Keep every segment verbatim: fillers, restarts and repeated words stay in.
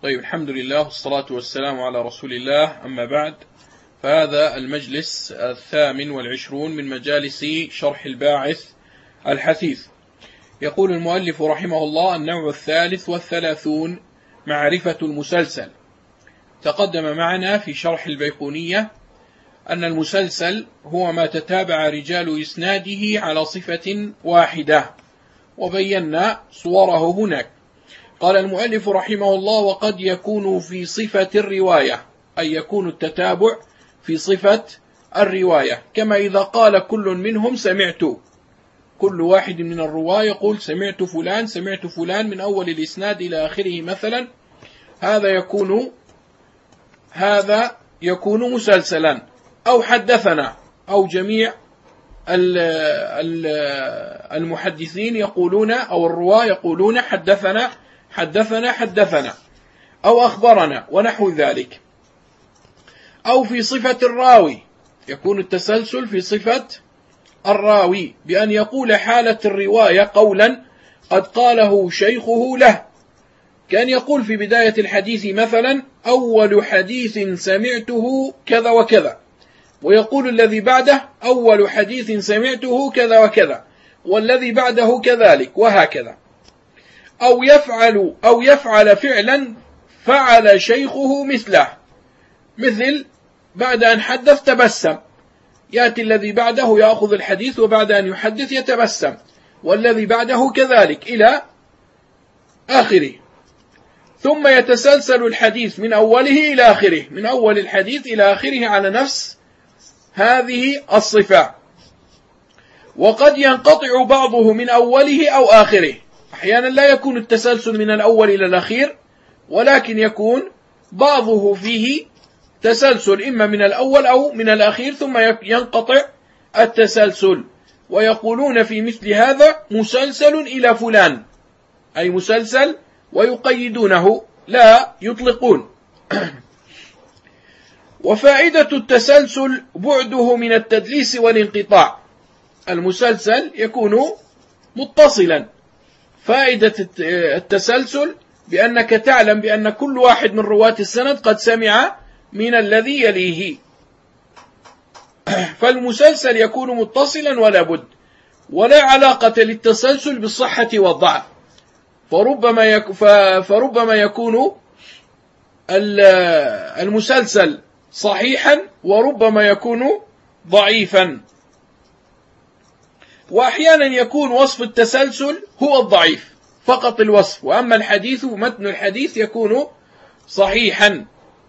طيب، الحمد لله والصلاة والسلام على رسول الله، أما بعد، فهذا المجلس الثامن والعشرون من مجالس شرح الباعث الحثيث. يقول المؤلف رحمه الله: النوع الثالث والثلاثون، معرفة المسلسل. تقدم معنا في شرح البيقونية أن المسلسل هو ما تتابع رجال إسناده على صفة واحدة، وبينا صوره هناك. قال المؤلف رحمه الله: وقد يكون في صفة الرواية، أي يكون التتابع في صفة الرواية، كما إذا قال كل منهم سمعت، كل واحد من الرواة يقول سمعت فلان سمعت فلان من أول الإسناد إلى آخره مثلا، هذا يكون هذا يكون مسلسلا. أو حدثنا، أو جميع المحدثين يقولون، أو الرواة يقولون حدثنا حدثنا حدثنا، أو أخبرنا ونحو ذلك. أو في صفة الراوي، يكون التسلسل في صفة الراوي بأن يقول حالة الرواية قولا قد قاله شيخه له، كان يقول في بداية الحديث مثلا: أول حديث سمعته كذا وكذا، ويقول الذي بعده: أول حديث سمعته كذا وكذا، والذي بعده كذلك، وهكذا. أو يفعل أو يفعل فعلا فعل شيخه مثله، مثل بعد أن حدث تبسم، يأتي الذي بعده يأخذ الحديث وبعد أن يحدث يتبسم، والذي بعده كذلك إلى آخره، ثم يتسلسل الحديث من أوله إلى آخره، من أول الحديث إلى آخره على نفس هذه الصفة. وقد ينقطع بعضه من أوله أو آخره، أحيانا لا يكون التسلسل من الأول إلى الأخير، ولكن يكون بعضه فيه تسلسل إما من الأول أو من الأخير، ثم ينقطع التسلسل، ويقولون في مثل هذا مسلسل إلى فلان، أي مسلسل، ويقيدونه لا يطلقون. وفائدة التسلسل بعده من التدليس والانقطاع، المسلسل يكون متصلا. فائدة التسلسل بأنك تعلم بأن كل واحد من رواة السند قد سمع من الذي يليه، فالمسلسل يكون متصلا ولا بد، ولا علاقة للتسلسل بالصحة والضعف، فربما يكون فربما يكون المسلسل صحيحا وربما يكون ضعيفا، وأحيانا يكون وصف التسلسل هو الضعيف فقط الوصف، وأما الحديث متن الحديث يكون صحيحا.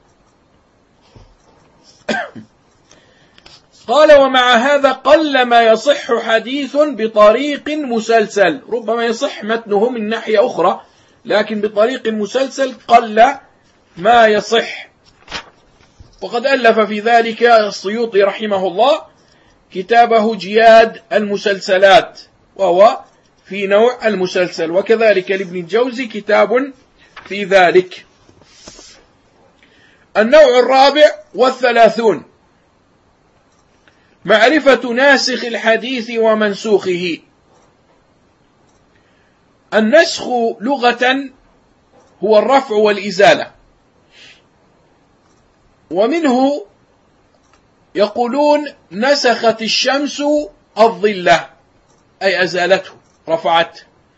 قال: ومع هذا قل ما يصح حديث بطريق مسلسل، ربما يصح متنه من ناحية أخرى، لكن بطريق مسلسل قل ما يصح. وقد ألف في ذلك السيوطي رحمه الله كتابه جياد المسلسلات، وهو في نوع المسلسل، وكذلك لابن الجوزي كتاب في ذلك. النوع الرابع والثلاثون، معرفة ناسخ الحديث ومنسوخه. النسخ لغة هو الرفع والإزالة، ومنه يقولون نسخت الشمس الظلة، أي أزالته رفعته،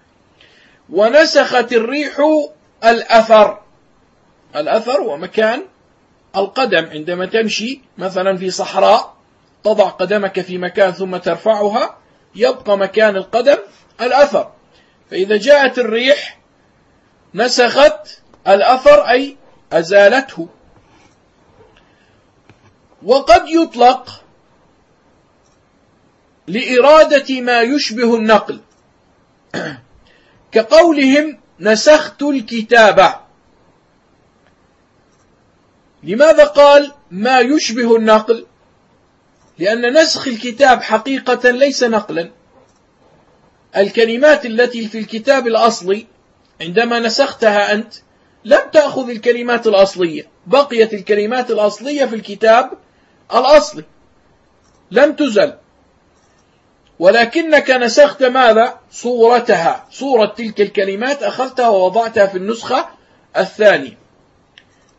ونسخت الريح الأثر. الأثر هو مكان القدم، عندما تمشي مثلا في صحراء تضع قدمك في مكان ثم ترفعها يبقى مكان القدم الأثر، فإذا جاءت الريح نسخت الأثر أي أزالته. وقد يطلق لإرادة ما يشبه النقل، كقولهم نسخت الكتابة. لماذا قال ما يشبه النقل؟ لأن نسخ الكتاب حقيقة ليس نقلا. الكلمات التي في الكتاب الأصلي عندما نسختها أنت لم تأخذ الكلمات الأصلية، بقيت الكلمات الأصلية في الكتاب الأصلي لم تزل، ولكنك نسخت ماذا؟ صورتها، صورة تلك الكلمات أخذتها ووضعتها في النسخة الثانية.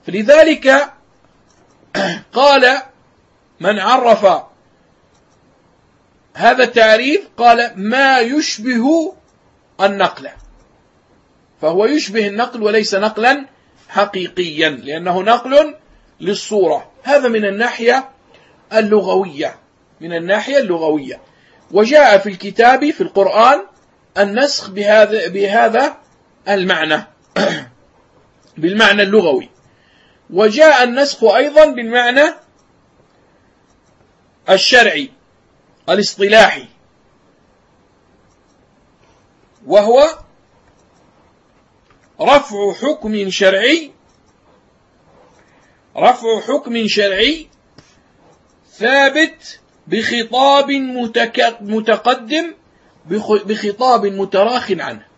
فلذلك قال من عرف هذا التعريف قال ما يشبه النقل، فهو يشبه النقل وليس نقلا حقيقيا، لأنه نقل للصورة. هذا من الناحية اللغوية، من الناحية اللغوية. وجاء في الكتاب في القرآن النسخ بهذا بهذا المعنى بالمعنى اللغوي، وجاء النسخ أيضا بالمعنى الشرعي الاصطلاحي، وهو رفع حكم شرعي رفع حكم شرعي ثابت بخطاب متقدم بخطاب متراخ عنه.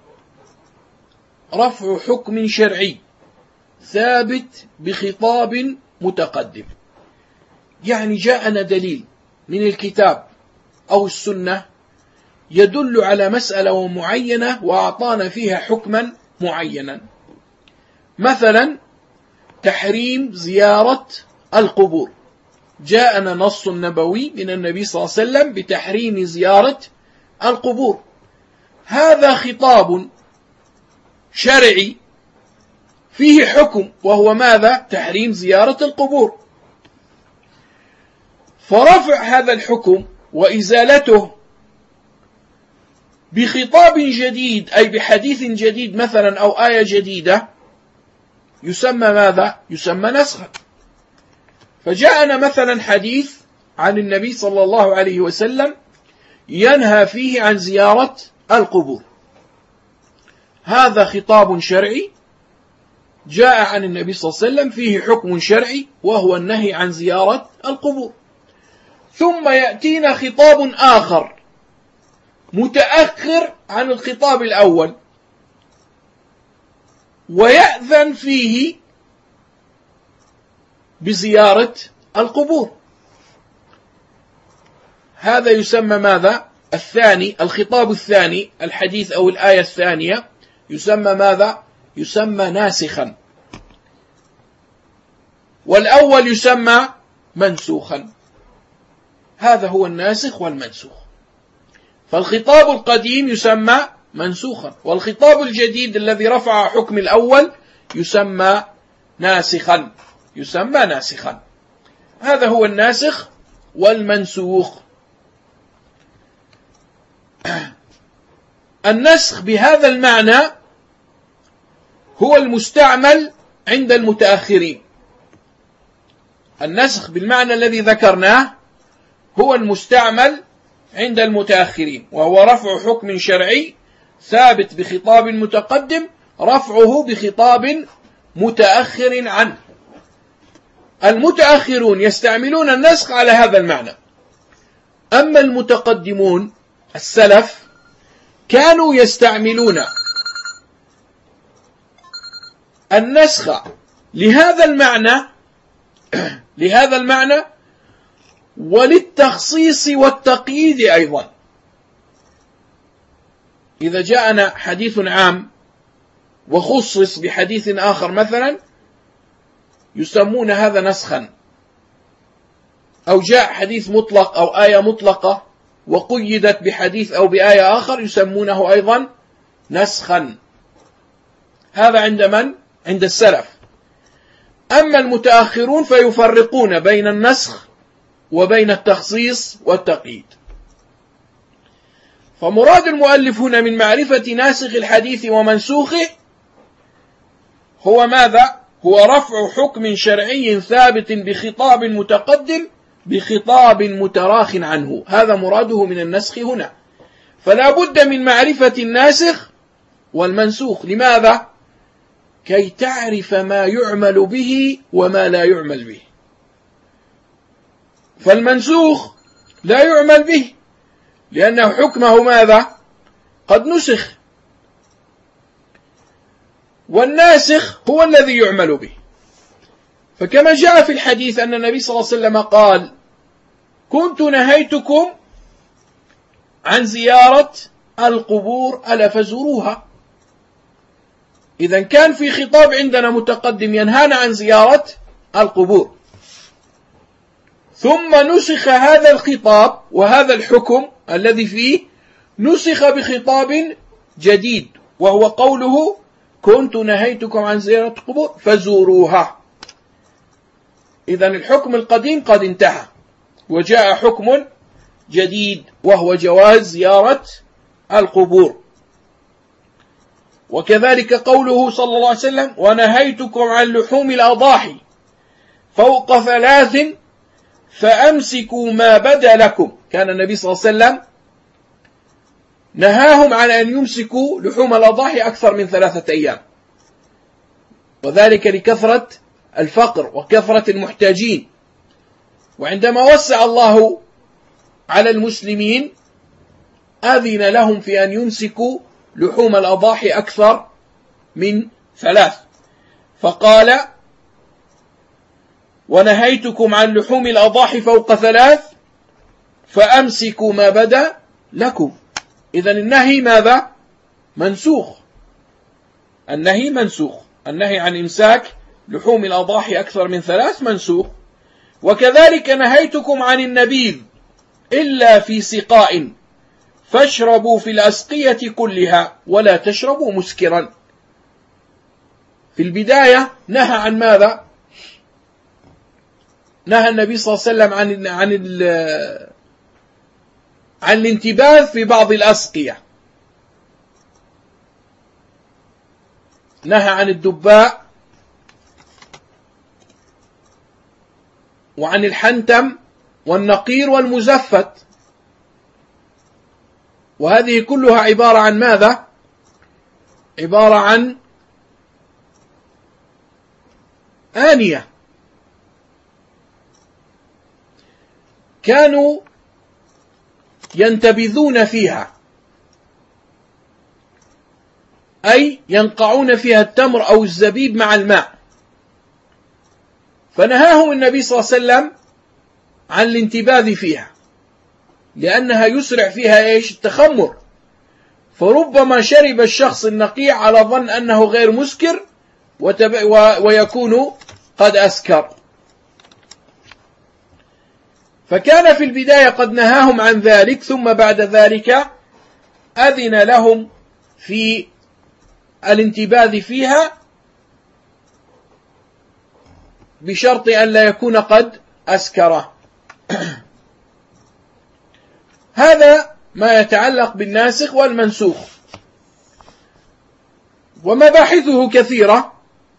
رفع حكم شرعي ثابت بخطاب متقدم، يعني جاءنا دليل من الكتاب أو السنة يدل على مسألة معينة وأعطانا فيها حكما معينا، مثلا تحريم زيارة القبور، جاءنا نص نبوي من النبي صلى الله عليه وسلم بتحريم زيارة القبور. هذا خطاب شرعي فيه حكم، وهو ماذا؟ تحريم زيارة القبور. فرفع هذا الحكم وإزالته بخطاب جديد، أي بحديث جديد مثلا أو آية جديدة، يسمى ماذا؟ يسمى نسخا. فجاءنا مثلا حديث عن النبي صلى الله عليه وسلم ينهى فيه عن زيارة القبور، هذا خطاب شرعي جاء عن النبي صلى الله عليه وسلم فيه حكم شرعي وهو النهي عن زيارة القبور. ثم يأتينا خطاب آخر متأخر عن الخطاب الأول ويأذن فيه بزيارة القبور، هذا يسمى ماذا؟ الثاني، الخطاب الثاني، الحديث أو الآية الثانية يسمى ماذا؟ يسمى ناسخا، والأول يسمى منسوخا. هذا هو الناسخ والمنسوخ. فالخطاب القديم يسمى منسوخا، والخطاب الجديد الذي رفع حكم الأول يسمى ناسخا يسمى ناسخا. هذا هو الناسخ والمنسوخ. النسخ بهذا المعنى هو المستعمل عند المتأخرين. النسخ بالمعنى الذي ذكرناه هو المستعمل عند المتأخرين، وهو رفع حكم شرعي ثابت بخطاب متقدم رفعه بخطاب متأخر عنه. المتأخرون يستعملون النسخ على هذا المعنى، أما المتقدمون السلف كانوا يستعملون النسخ لهذا المعنى لهذا المعنى وللتخصيص والتقييد أيضا. إذا جاءنا حديث عام وخصص بحديث آخر مثلا يسمون هذا نسخا، أو جاء حديث مطلق أو آية مطلقة وقيدت بحديث أو بآية آخر يسمونه أيضا نسخا. هذا عند من؟ عند السلف. أما المتأخرون فيفرقون بين النسخ وبين التخصيص والتقييد. فمراد المؤلف هنا من معرفة ناسخ الحديث ومنسوخه هو ماذا؟ هو رفع حكم شرعي ثابت بخطاب متقدم بخطاب متراخ عنه، هذا مراده من النسخ هنا. فلا بد من معرفة الناسخ والمنسوخ. لماذا؟ كي تعرف ما يعمل به وما لا يعمل به. فالمنسوخ لا يعمل به لأنه حكمه ماذا؟ قد نسخ، والناسخ هو الذي يعمل به. فكما جاء في الحديث أن النبي صلى الله عليه وسلم قال: كنت نهيتكم عن زيارة القبور ألا فزوروها. إذا كان في خطاب عندنا متقدم ينهانا عن زيارة القبور، ثم نسخ هذا الخطاب وهذا الحكم الذي فيه نسخ بخطاب جديد، وهو قوله كنت نهيتكم عن زيارة القبور فزوروها. إذا الحكم القديم قد انتهى وجاء حكم جديد وهو جواز زيارة القبور. وكذلك قوله صلى الله عليه وسلم ونهيتكم عن لحوم الأضاحي فوق ثلاث فأمسكوا ما بدا لكم. كان النبي صلى الله عليه وسلم نهاهم عن أن يمسكوا لحوم الأضاحي أكثر من ثلاثة أيام، وذلك لكثرة الفقر وكثرة المحتاجين. وعندما وسع الله على المسلمين أذن لهم في أن يمسكوا لحوم الأضاحي أكثر من ثلاث، فقال ونهيتكم عن لحوم الأضاحي فوق ثلاث فأمسكوا ما بدا لكم. إذن النهي ماذا؟ منسوخ. النهي منسوخ، النهي عن إمساك لحوم الأضاحي أكثر من ثلاث منسوخ. وكذلك نهيتكم عن النبيذ إلا في سقاء فاشربوا في الأسقية كلها ولا تشربوا مسكرا. في البداية نهى عن ماذا؟ نهى النبي صلى الله عليه وسلم عن عن عن الانتباذ في بعض الأسقية، نهى عن الدباء وعن الحنتم والنقير والمزفت، وهذه كلها عبارة عن ماذا؟ عبارة عن آنية كانوا ينتبذون فيها، أي ينقعون فيها التمر أو الزبيب مع الماء، فنهاهم النبي صلى الله عليه وسلم عن الانتباذ فيها لأنها يسرع فيها إيش؟ التخمر، فربما شرب الشخص النقيع على ظن أنه غير مسكر ويكون قد أسكر. فكان في البداية قد نهاهم عن ذلك، ثم بعد ذلك أذن لهم في الانتباذ فيها بشرط أن لا يكون قد أسكره. هذا ما يتعلق بالناسخ والمنسوخ، ومباحثه كثيرة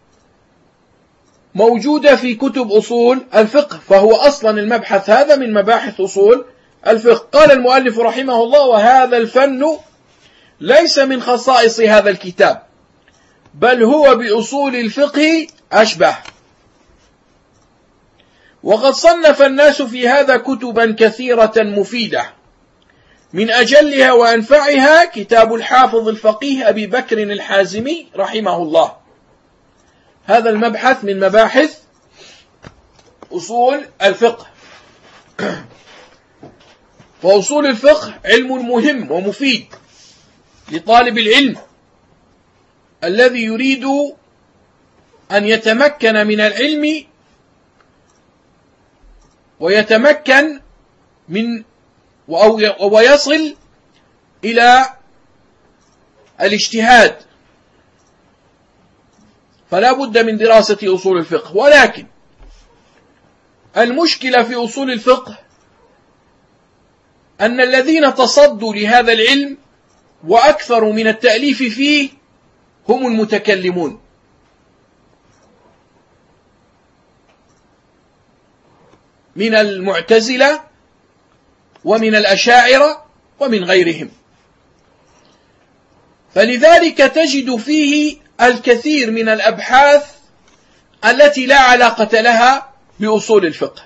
موجودة في كتب أصول الفقه، فهو أصلا المبحث هذا من مباحث أصول الفقه. قال المؤلف رحمه الله وهذا الفن ليس من خصائص هذا الكتاب بل هو بأصول الفقه أشبه. وقد صنف الناس في هذا كتبا كثيرة مفيدة، من أجلها وأنفعها كتاب الحافظ الفقيه أبي بكر الحازمي رحمه الله. هذا المبحث من مباحث أصول الفقه. فأصول الفقه علم مهم ومفيد لطالب العلم الذي يريد أن يتمكن من العلم ويتمكن من ويصل إلى الاجتهاد، فلا بد من دراسة أصول الفقه. ولكن المشكلة في أصول الفقه أن الذين تصدوا لهذا العلم وأكثر من التأليف فيه هم المتكلمون، من المعتزلة ومن الأشاعرة ومن غيرهم. فلذلك تجد فيه الكثير من الأبحاث التي لا علاقة لها بأصول الفقه،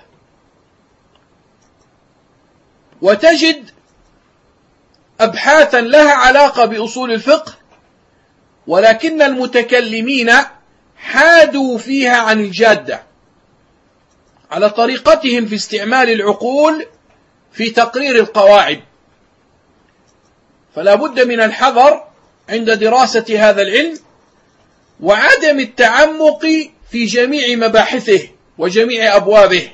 وتجد أبحاثا لها علاقة بأصول الفقه ولكن المتكلمين حادوا فيها عن الجادة على طريقتهم في استعمال العقول في تقرير القواعد. فلا بد من الحذر عند دراسة هذا العلم وعدم التعمق في جميع مباحثه وجميع أبوابه،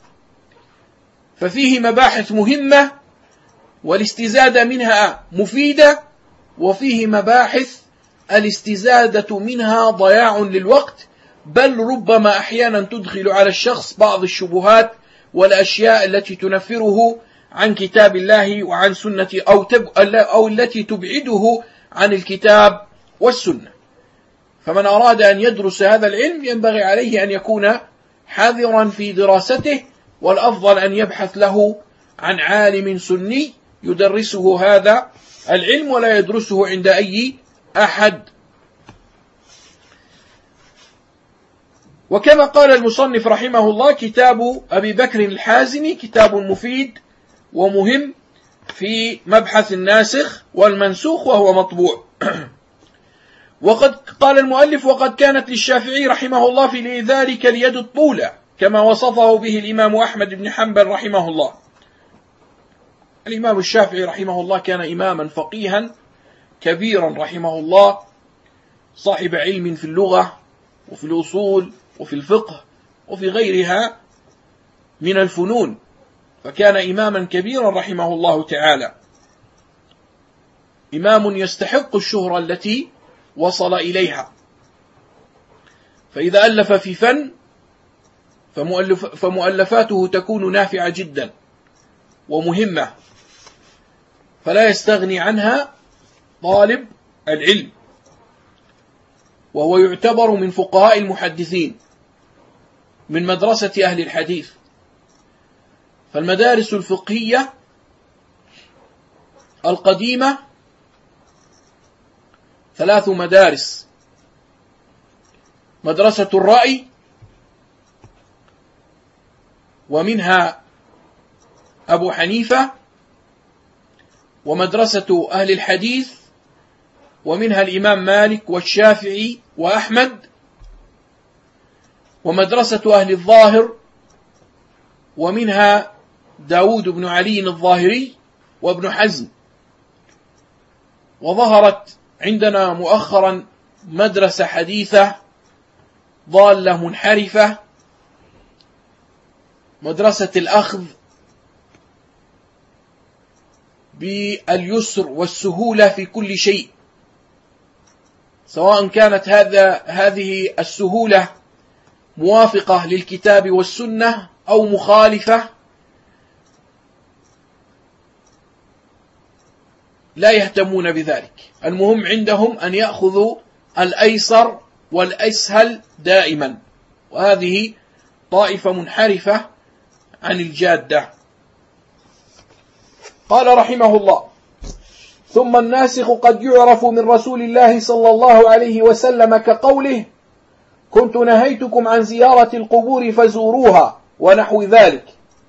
ففيه مباحث مهمة والاستزادة منها مفيدة، وفيه مباحث الاستزادة منها ضياع للوقت، بل ربما أحيانا تدخل على الشخص بعض الشبهات والأشياء التي تنفره عن كتاب الله وعن سنة أو, تب أو التي تبعده عن الكتاب والسنة. فمن أراد أن يدرس هذا العلم ينبغي عليه أن يكون حذرا في دراسته، والأفضل أن يبحث له عن عالم سني يدرسه هذا العلم ولا يدرسه عند أي أحد. وكما قال المصنف رحمه الله: كتاب أبي بكر الحازمي كتاب مفيد ومهم في مبحث الناسخ والمنسوخ، وهو مطبوع. وقد قال المؤلف: وقد كانت للشافعي رحمه الله في ذلك اليد الطولة، كما وصفه به الإمام أحمد بن حنبل رحمه الله. الإمام الشافعي رحمه الله كان إماما فقيها كبيرا رحمه الله، صاحب علم في اللغة وفي الأصول وفي الفقه وفي غيرها من الفنون، فكان إماما كبيرا رحمه الله تعالى، إمام يستحق الشهرة التي وصل إليها. فإذا ألف في فن فمؤلف فمؤلفاته تكون نافعة جدا ومهمة، فلا يستغني عنها طالب العلم، وهو يعتبر من فقهاء المحدثين من مدرسة أهل الحديث. فالمدارس الفقهية القديمة ثلاث مدارس: مدرسة الرأي، ومنها أبو حنيفة، ومدرسة أهل الحديث ومنها الإمام مالك والشافعي وأحمد، ومدرسة أهل الظاهر ومنها داود بن علي الظاهري وابن حزم. وظهرت عندنا مؤخرا مدرسة حديثة ضالة منحرفة، مدرسة الأخذ باليسر والسهولة في كل شيء، سواء كانت هذا هذه السهولة موافقة للكتاب والسنة أو مخالفة، لا يهتمون بذلك. المهم عندهم أن يأخذوا الأيسر والأسهل دائما، وهذه طائفة منحرفة عن الجادة. قال رحمه الله: ثم الناسخ قد يعرف من رسول الله صلى الله عليه وسلم كقوله: كنت نهيتكم عن زيارة القبور فزوروها، ونحو ذلك.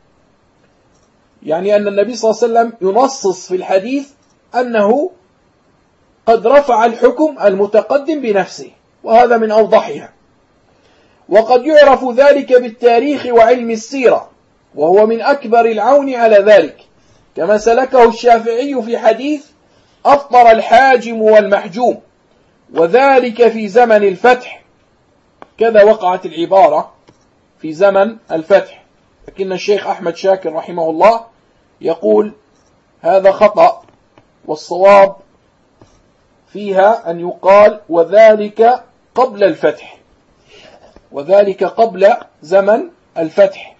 يعني أن النبي صلى الله عليه وسلم ينصص في الحديث أنه قد رفع الحكم المتقدم بنفسه، وهذا من أوضحها. وقد يعرف ذلك بالتاريخ وعلم السيرة، وهو من أكبر العون على ذلك، كما سلكه الشافعي في حديث أفطر الحاجم والمحجوم، وذلك في زمن الفتح. كذا وقعت العبارة في زمن الفتح، لكن الشيخ أحمد شاكر رحمه الله يقول هذا خطأ، والصواب فيها أن يقال وذلك قبل الفتح، وذلك قبل زمن الفتح.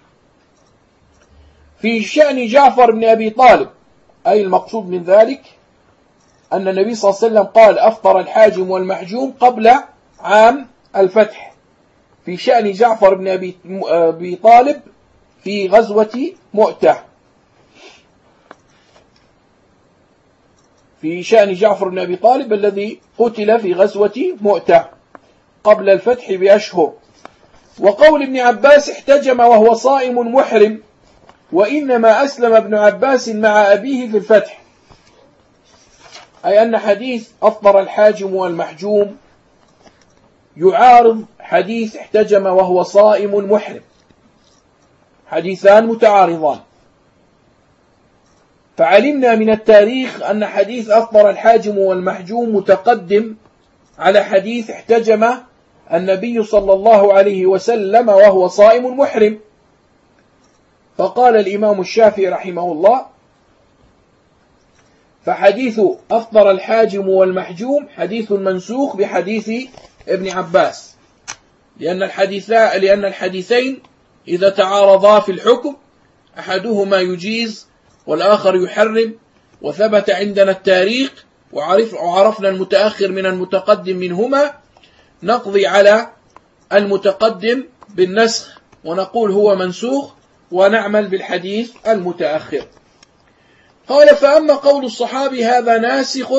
في شأن جعفر بن أبي طالب، أي المقصود من ذلك أن النبي صلى الله عليه وسلم قال أفطر الحاجم والمحجوم قبل عام الفتح، في شأن جعفر بن أبي طالب في غزوة مؤتة، في شأن جعفر بن أبي طالب الذي قتل في غزوة مؤتة قبل الفتح بأشهر. وقول ابن عباس احتجم وهو صائم محرم، وإنما أسلم ابن عباس مع أبيه في الفتح، أي أن حديث أفطر الحاجم والمحجوم يعارض حديث احتجم وهو صائم محرم، حديثان متعارضان. فعلمنا من التاريخ أن حديث أفطر الحاجم والمحجوم متقدم على حديث احتجم النبي صلى الله عليه وسلم وهو صائم محرم. فقال الإمام الشافعي رحمه الله: فحديث أفطر الحاجم والمحجوم حديث منسوخ بحديث ابن عباس، لأن الحديثان لأن الحديثين إذا تعارضا في الحكم أحدهما يجيز والآخر يحرم، وثبت عندنا التاريخ وعرف وعرفنا المتأخر من المتقدم منهما، نقضي على المتقدم بالنسخ ونقول هو منسوخ ونعمل بالحديث المتأخر. قال: فأما قول الصحابي هذا ناسخ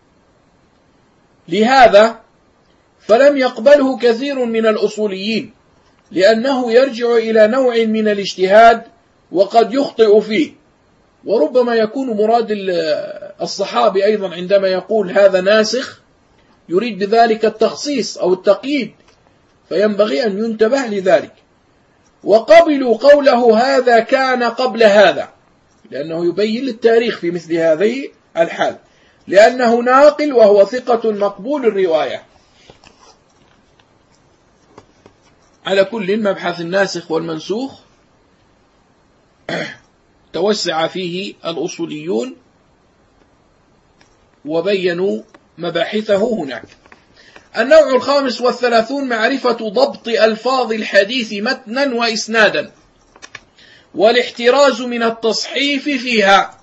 لهذا فلم يقبله كثير من الأصوليين، لأنه يرجع إلى نوع من الاجتهاد وقد يخطئ فيه. وربما يكون مراد الصحابي أيضا عندما يقول هذا ناسخ يريد بذلك التخصيص أو التقييد، فينبغي أن ينتبه لذلك. وقبلوا قوله هذا كان قبل هذا، لأنه يبين التاريخ في مثل هذه الحال، لأنه ناقل وهو ثقة مقبول الرواية. على كل، مبحث الناسخ والمنسوخ توسع فيه الأصوليون وبينوا مباحثه هناك. النوع الخامس والثلاثون: معرفة ضبط ألفاظ الحديث متنا وإسنادا، والاحتراز من التصحيف فيها.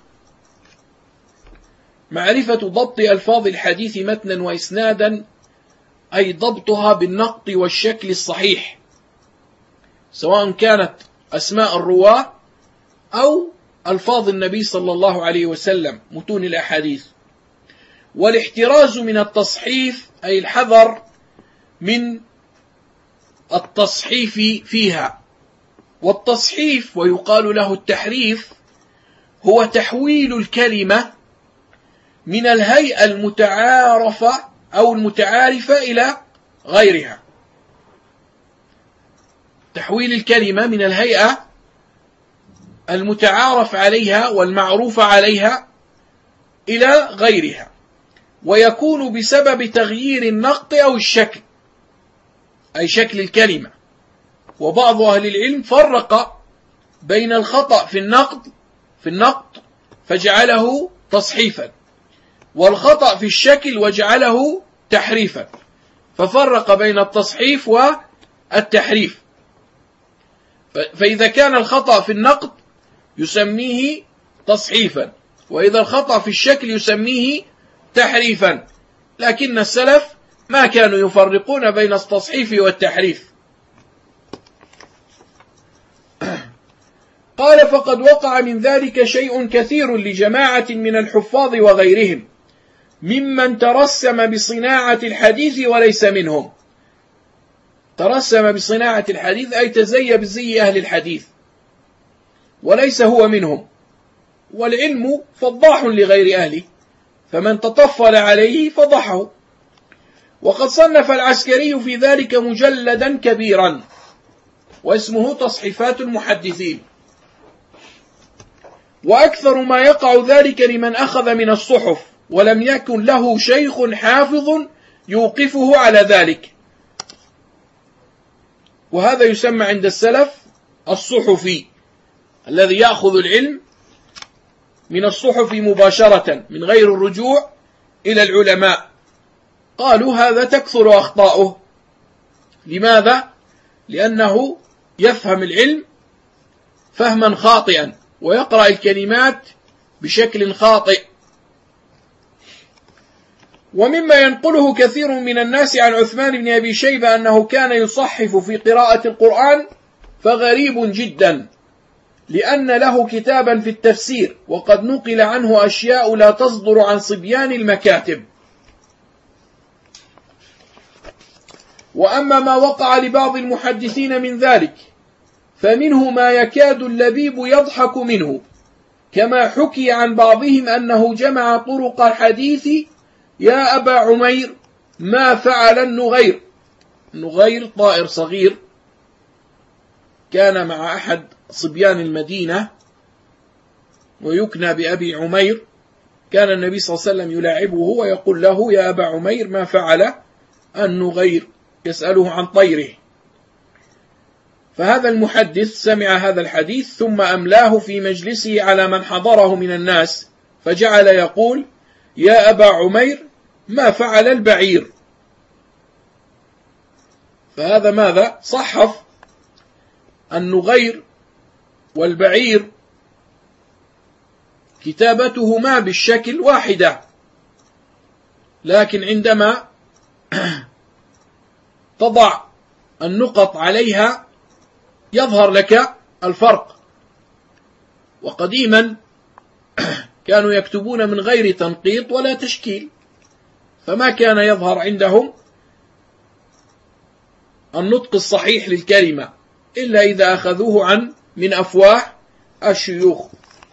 معرفة ضبط ألفاظ الحديث متنا وإسنادا أي ضبطها بالنقط والشكل الصحيح، سواء كانت أسماء الرواة أو ألفاظ النبي صلى الله عليه وسلم متون الأحاديث. والاحتراز من التصحيف أي الحذر من التصحيف فيها. والتصحيف ويقال له التحريف هو تحويل الكلمة من الهيئة المتعارفة أو المتعارفة إلى غيرها. تحويل الكلمة من الهيئة المتعارف عليها والمعروف عليها إلى غيرها، ويكون بسبب تغيير النقط أو الشكل، أي شكل الكلمة. وبعض أهل العلم فرق بين الخطأ في النقد في النقط فجعله تصحيفا، والخطأ في الشكل وجعله تحريفا، ففرق بين التصحيف والتحريف. فإذا كان الخطأ في النقد يسميه تصحيفا، وإذا الخطأ في الشكل يسميه تحريفا، لكن السلف ما كانوا يفرقون بين التصحيف والتحريف. قال: فقد وقع من ذلك شيء كثير لجماعة من الحفاظ وغيرهم ممن ترسم بصناعة الحديث وليس منهم. ترسم بصناعة الحديث أي تزي بزي أهل الحديث وليس هو منهم، والعلم فضاح لغير أهله، فمن تطفل عليه فضحه. وقد صنف العسكري في ذلك مجلدا كبيرا واسمه تصحيفات المحدثين. وأكثر ما يقع ذلك لمن أخذ من الصحف ولم يكن له شيخ حافظ يوقفه على ذلك، وهذا يسمى عند السلف الصحفي، الذي يأخذ العلم من الصحف مباشرة من غير الرجوع إلى العلماء. قالوا هذا تكثر أخطاؤه. لماذا؟ لأنه يفهم العلم فهما خاطئا ويقرأ الكلمات بشكل خاطئ. ومما ينقله كثير من الناس عن عثمان بن أبي شيبة أنه كان يصحف في قراءة القرآن فغريب جدا، لأن له كتابا في التفسير وقد نقل عنه أشياء لا تصدر عن صبيان المكاتب. وأما ما وقع لبعض المحدثين من ذلك فمنه ما يكاد اللبيب يضحك منه، كما حكي عن بعضهم أنه جمع طرق الحديث يا أبا عمير ما فعل النغير. النغير طائر صغير كان مع أحد صبيان المدينة ويكنى بأبي عمير، كان النبي صلى الله عليه وسلم يلاعبه ويقول له يا أبا عمير ما فعل النغير. يسأله عن طيره. فهذا المحدث سمع هذا الحديث ثم أملاه في مجلسه على من حضره من الناس، فجعل يقول: يا أبا عمير ما فعل البعير. فهذا ماذا؟ صحف النغير والبعير كتابتهما بالشكل واحدة، لكن عندما تضع النقط عليها يظهر لك الفرق. وقديما كانوا يكتبون من غير تنقيط ولا تشكيل، فما كان يظهر عندهم النطق الصحيح للكلمة إلا إذا أخذوه عن من أفواه الشيوخ.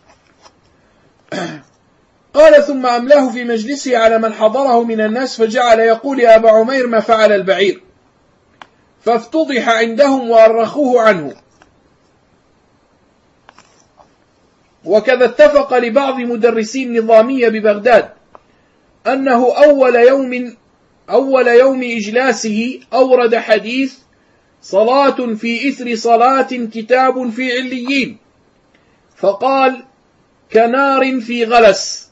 قال: ثم أملاه في مجلسه على من حضره من الناس، فجعل يقول: يا أبا عمير ما فعل البعير. فافتضح عندهم وأرخوه عنه. وكذا اتفق لبعض مدرسي النظامية ببغداد أنه أول يوم أول يوم إجلاسه أورد حديث: صلاة في إثر صلاة كتاب في عليين، فقال: كنار في غلس.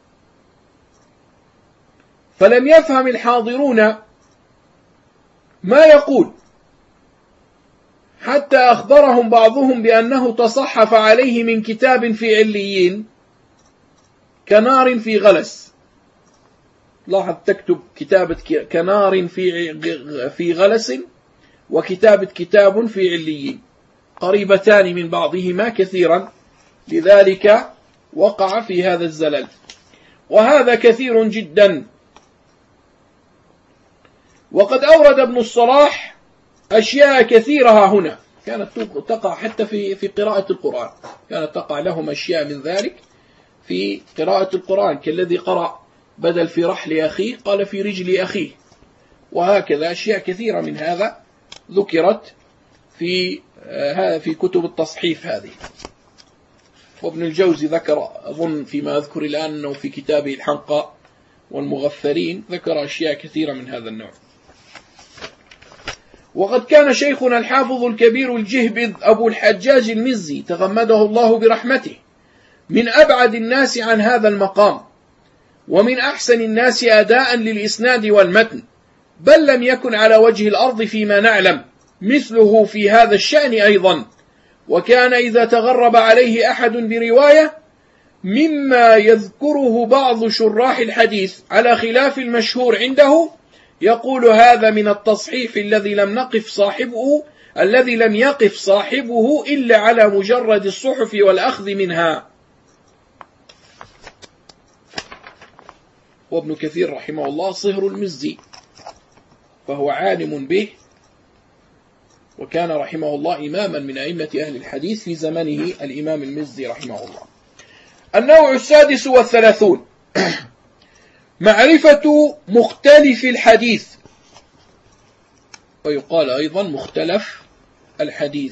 فلم يفهم الحاضرون ما يقول، حتى أخبرهم بعضهم بأنه تصحف عليه من كتاب في عليين كنار في غلس. لاحظ، تكتب كتابة كنار في في غلس وكتابة كتاب في عليين قريبتان من بعضهما كثيرا، لذلك وقع في هذا الزلل، وهذا كثير جدا. وقد أورد ابن الصلاح أشياء كثيرة هنا كانت تقع حتى في في قراءة القرآن، كانت تقع لهم أشياء من ذلك في قراءة القرآن، كالذي قرأ بدل في رحل أخيه قال في رجل أخيه، وهكذا أشياء كثيرة من هذا ذكرت في هذا في كتب التصحيف هذه. وابن الجوزي ذكر أظن فيما أذكر الآن أنه في كتابه الحنقى والمغفرين ذكر أشياء كثيرة من هذا النوع. وقد كان شيخنا الحافظ الكبير الجهبذ أبو الحجاج المزي تغمده الله برحمته من أبعد الناس عن هذا المقام، ومن أحسن الناس أداء للإسناد والمتن، بل لم يكن على وجه الأرض فيما نعلم مثله في هذا الشأن أيضا. وكان إذا تغرب عليه أحد برواية مما يذكره بعض شراح الحديث على خلاف المشهور عنده يقول: هذا من التصحيف الذي لم نقف صاحبه الذي لم يقف صاحبه إلا على مجرد الصحف والأخذ منها. وابن كثير رحمه الله صهر المزي، فهو عالم به، وكان رحمه الله إماما من أئمة أهل الحديث في زمنه الإمام المزي رحمه الله. النوع السادس والثلاثون: معرفة مختلف الحديث، ويقال أيضا مختلف الحديث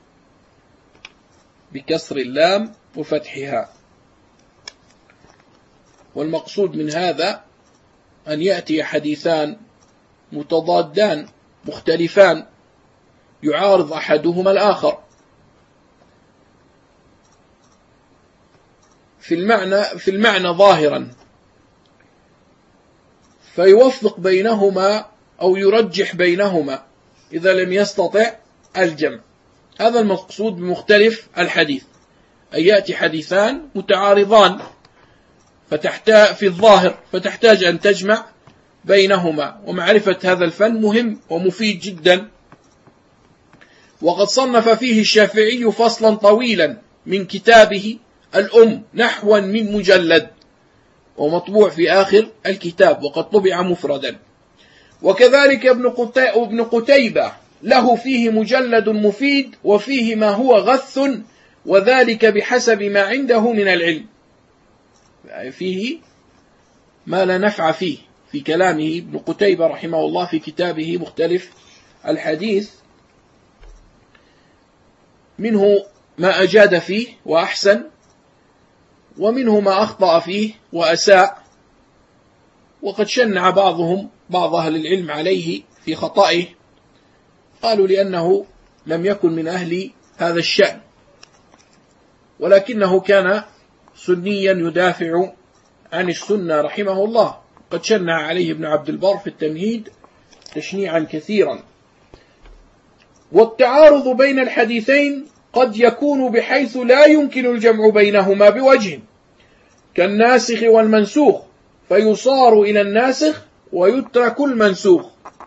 بكسر اللام وفتحها. والمقصود من هذا أن يأتي حديثان متضادان مختلفان يعارض أحدهما الآخر في المعنى في المعنى ظاهرا، فيوفق بينهما أو يرجح بينهما إذا لم يستطع الجمع. هذا المقصود بمختلف الحديث، أن يأتي حديثان متعارضان فتحتاج في الظاهر فتحتاج أن تجمع بينهما. ومعرفة هذا الفن مهم ومفيد جدا. وقد صنف فيه الشافعي فصلا طويلا من كتابه الأم نحوا من مجلد، ومطبوع في آخر الكتاب، وقد طبع مفردا. وكذلك ابن قتيبة له فيه مجلد مفيد وفيه ما هو غث، وذلك بحسب ما عنده من العلم. فيه ما لا نفع فيه في كلامه ابن قتيبة رحمه الله في كتابه مختلف الحديث، منه ما أجاد فيه وأحسن، ومنه ما أخطأ فيه وأساء. وقد شنع بعضهم بعض أهل العلم عليه في خطئه؟ قالوا لأنه لم يكن من أهل هذا الشأن، ولكنه كان سنيا يدافع عن السنة رحمه الله، قد شنع عليه ابن عبد البر في التمهيد تشنيعا كثيرا. والتعارض بين الحديثين قد يكون بحيث لا يمكن الجمع بينهما بوجه، كالناسخ والمنسوخ، فيصار إلى الناسخ ويترك المنسوخ.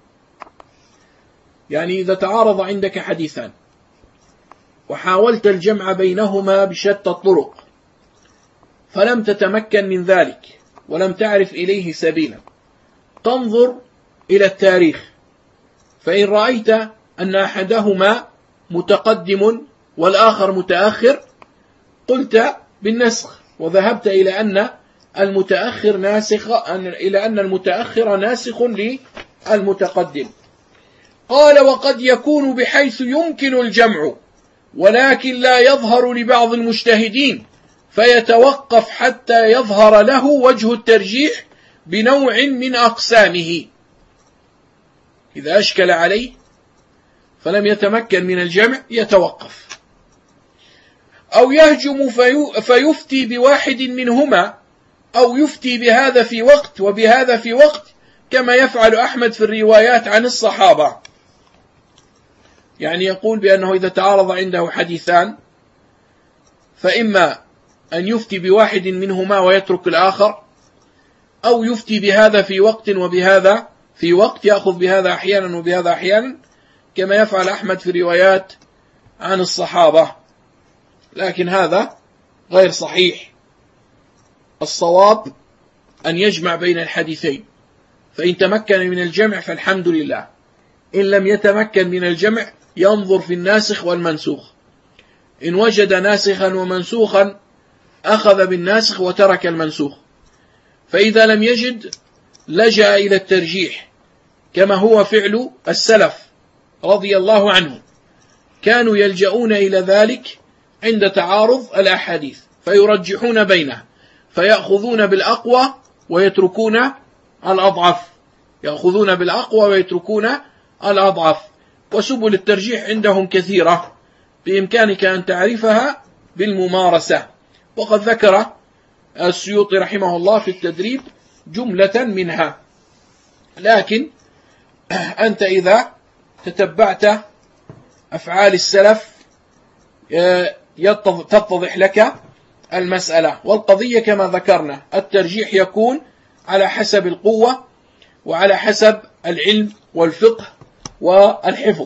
يعني إذا تعارض عندك حديثان وحاولت الجمع بينهما بشتى الطرق فلم تتمكن من ذلك ولم تعرف إليه سبيلا، تنظر إلى التاريخ، فإن رأيت أن أحدهما متقدم والآخر متأخر قلت بالنسخ، وذهبت إلى أن المتأخر ناسخ إلى أن المتأخر ناسخ للمتقدم. قال: وقد يكون بحيث يمكن الجمع ولكن لا يظهر لبعض المجتهدين، فيتوقف حتى يظهر له وجه الترجيح بنوع من أقسامه. إذا أشكل عليه فلم يتمكن من الجمع يتوقف، أو يهجم فيفتي بواحد منهما، أو يفتي بهذا في وقت وبهذا في وقت، كما يفعل أحمد في الروايات عن الصحابة. يعني يقول بأنه إذا تعارض عنده حديثان فإما أن يفتي بواحد منهما ويترك الآخر، أو يفتي بهذا في وقت وبهذا في وقت، يأخذ بهذا أحيانا وبهذا أحيانا، كما يفعل أحمد في الروايات عن الصحابة. لكن هذا غير صحيح. الصواب أن يجمع بين الحديثين، فإن تمكن من الجمع فالحمد لله، إن لم يتمكن من الجمع ينظر في الناسخ والمنسوخ، إن وجد ناسخا ومنسوخا أخذ بالناسخ وترك المنسوخ، فإذا لم يجد لجأ إلى الترجيح، كما هو فعل السلف رضي الله عنه، كانوا يلجؤون إلى ذلك عند تعارض الأحاديث فيرجحون بينها، فيأخذون بالأقوى ويتركون الأضعف، يأخذون بالأقوى ويتركون الأضعف. وسبل الترجيح عندهم كثيرة بإمكانك أن تعرفها بالممارسة، وقد ذكر السيوطي رحمه الله في التدريب جملة منها. لكن أنت إذا تتبعت أفعال السلف تتضح لك المسألة. والقضية كما ذكرنا الترجيح يكون على حسب القوة وعلى حسب العلم والفقه والحفظ.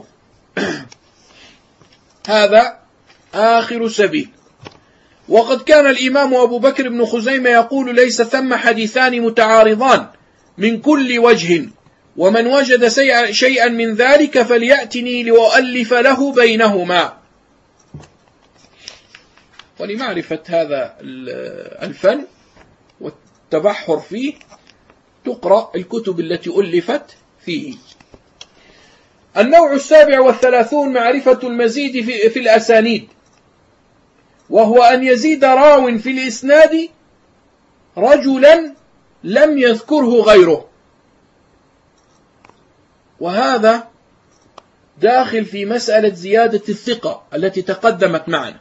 هذا آخر سبيل. وقد كان الإمام أبو بكر بن خزيمة يقول: ليس ثم حديثان متعارضان من كل وجه، ومن وجد شيئا من ذلك فليأتني لأؤلف له بينهما. ولمعرفة هذا الفن والتبحر فيه تقرأ الكتب التي ألفت فيه. النوع السابع والثلاثون معرفة المزيد في, في الأسانيد، وهو أن يزيد راو في الإسناد رجلا لم يذكره غيره، وهذا داخل في مسألة زيادة الثقة التي تقدمت معنا،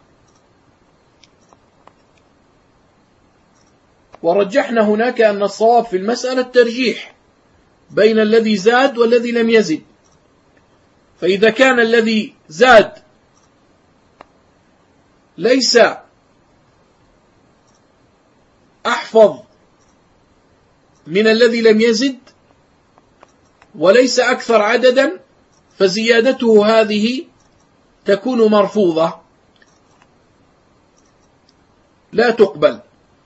ورجحنا هناك أن الصواب في المسألة الترجيح بين الذي زاد والذي لم يزد. فإذا كان الذي زاد ليس أحفظ من الذي لم يزد وليس أكثر عددا، فزيادته هذه تكون مرفوضة لا تقبل.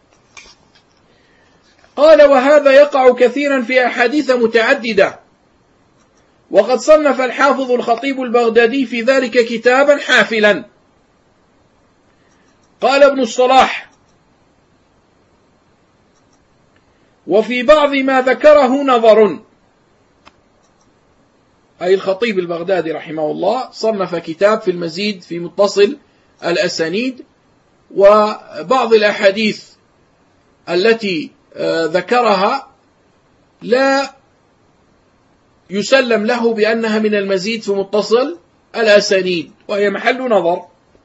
قال: وهذا يقع كثيرا في أحاديث متعددة، وقد صنف الحافظ الخطيب البغدادي في ذلك كتابا حافلا. قال ابن الصلاح: وفي بعض ما ذكره نظر، أي الخطيب البغدادي رحمه الله صنف كتاب في المزيد في متصل الأسانيد، وبعض الأحاديث التي ذكرها لا يسلم له بأنها من المزيد في متصل الأسانيد، وهي محل نظر.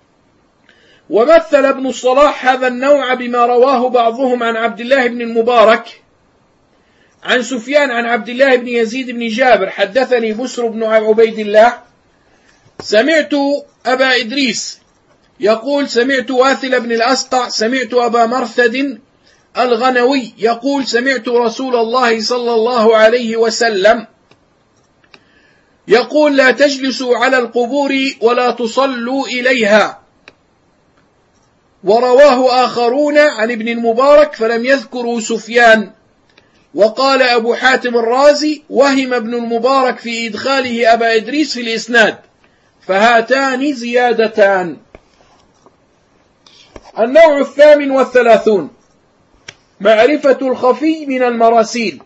ومثل ابن الصلاح هذا النوع بما رواه بعضهم عن عبد الله بن المبارك عن سفيان عن عبد الله بن يزيد بن جابر حدثني بسر بن عبيد الله سمعت أبا إدريس يقول سمعت واثل بن الأسقع سمعت أبا مرثد الغنوي يقول سمعت رسول الله صلى الله عليه وسلم يقول لا تجلسوا على القبور ولا تصلوا إليها. ورواه آخرون عن ابن المبارك فلم يذكروا سفيان. وقال أبو حاتم الرازي وهم ابن المبارك في إدخاله أبا إدريس في الإسناد، فهاتان زيادتان. النوع الثامن والثلاثون معرفة الخفي من المراسيل،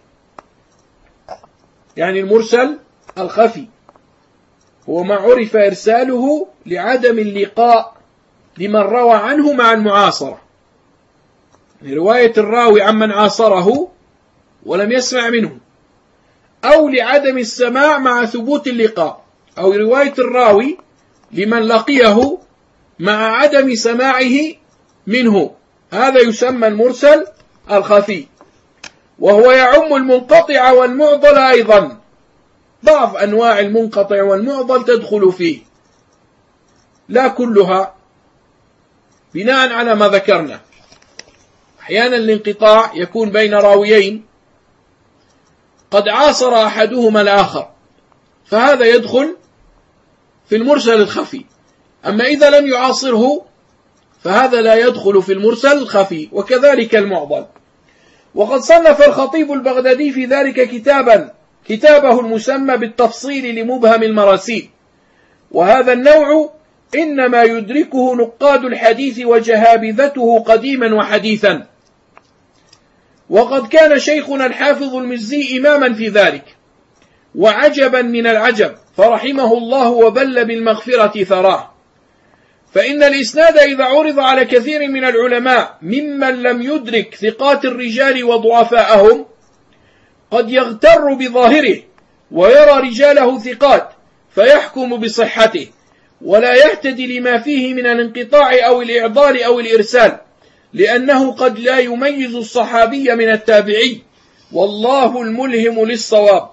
يعني المرسل الخفي هو ما عرف إرساله لعدم اللقاء لمن روى عنه مع المعاصرة، رواية الراوي عمن عاصره ولم يسمع منه، أو لعدم السماع مع ثبوت اللقاء، أو رواية الراوي لمن لقيه مع عدم سماعه منه، هذا يسمى المرسل الخفي، وهو يعم المنقطع والمعضل أيضا، بعض أنواع المنقطع والمعضل تدخل فيه لا كلها بناء على ما ذكرنا. أحيانا الانقطاع يكون بين راويين قد عاصر أحدهما الآخر، فهذا يدخل في المرسل الخفي. أما إذا لم يعاصره فهذا لا يدخل في المرسل الخفي، وكذلك المعضل. وقد صنف الخطيب البغدادي في ذلك كتابا كتابه المسمى بالتفصيل لمبهم المراسيل، وهذا النوع إنما يدركه نقاد الحديث وجهابذته قديما وحديثا. وقد كان شيخنا الحافظ المزي إماما في ذلك، وعجبا من العجب، فرحمه الله وبل بالمغفرة ثراه. فإن الإسناد إذا عرض على كثير من العلماء ممن لم يدرك ثقات الرجال وضعفاءهم قد يغتر بظاهره ويرى رجاله ثقات فيحكم بصحته، ولا يهتدي لما فيه من الانقطاع أو الإعضال أو الإرسال، لأنه قد لا يميز الصحابي من التابعي، والله الملهم للصواب.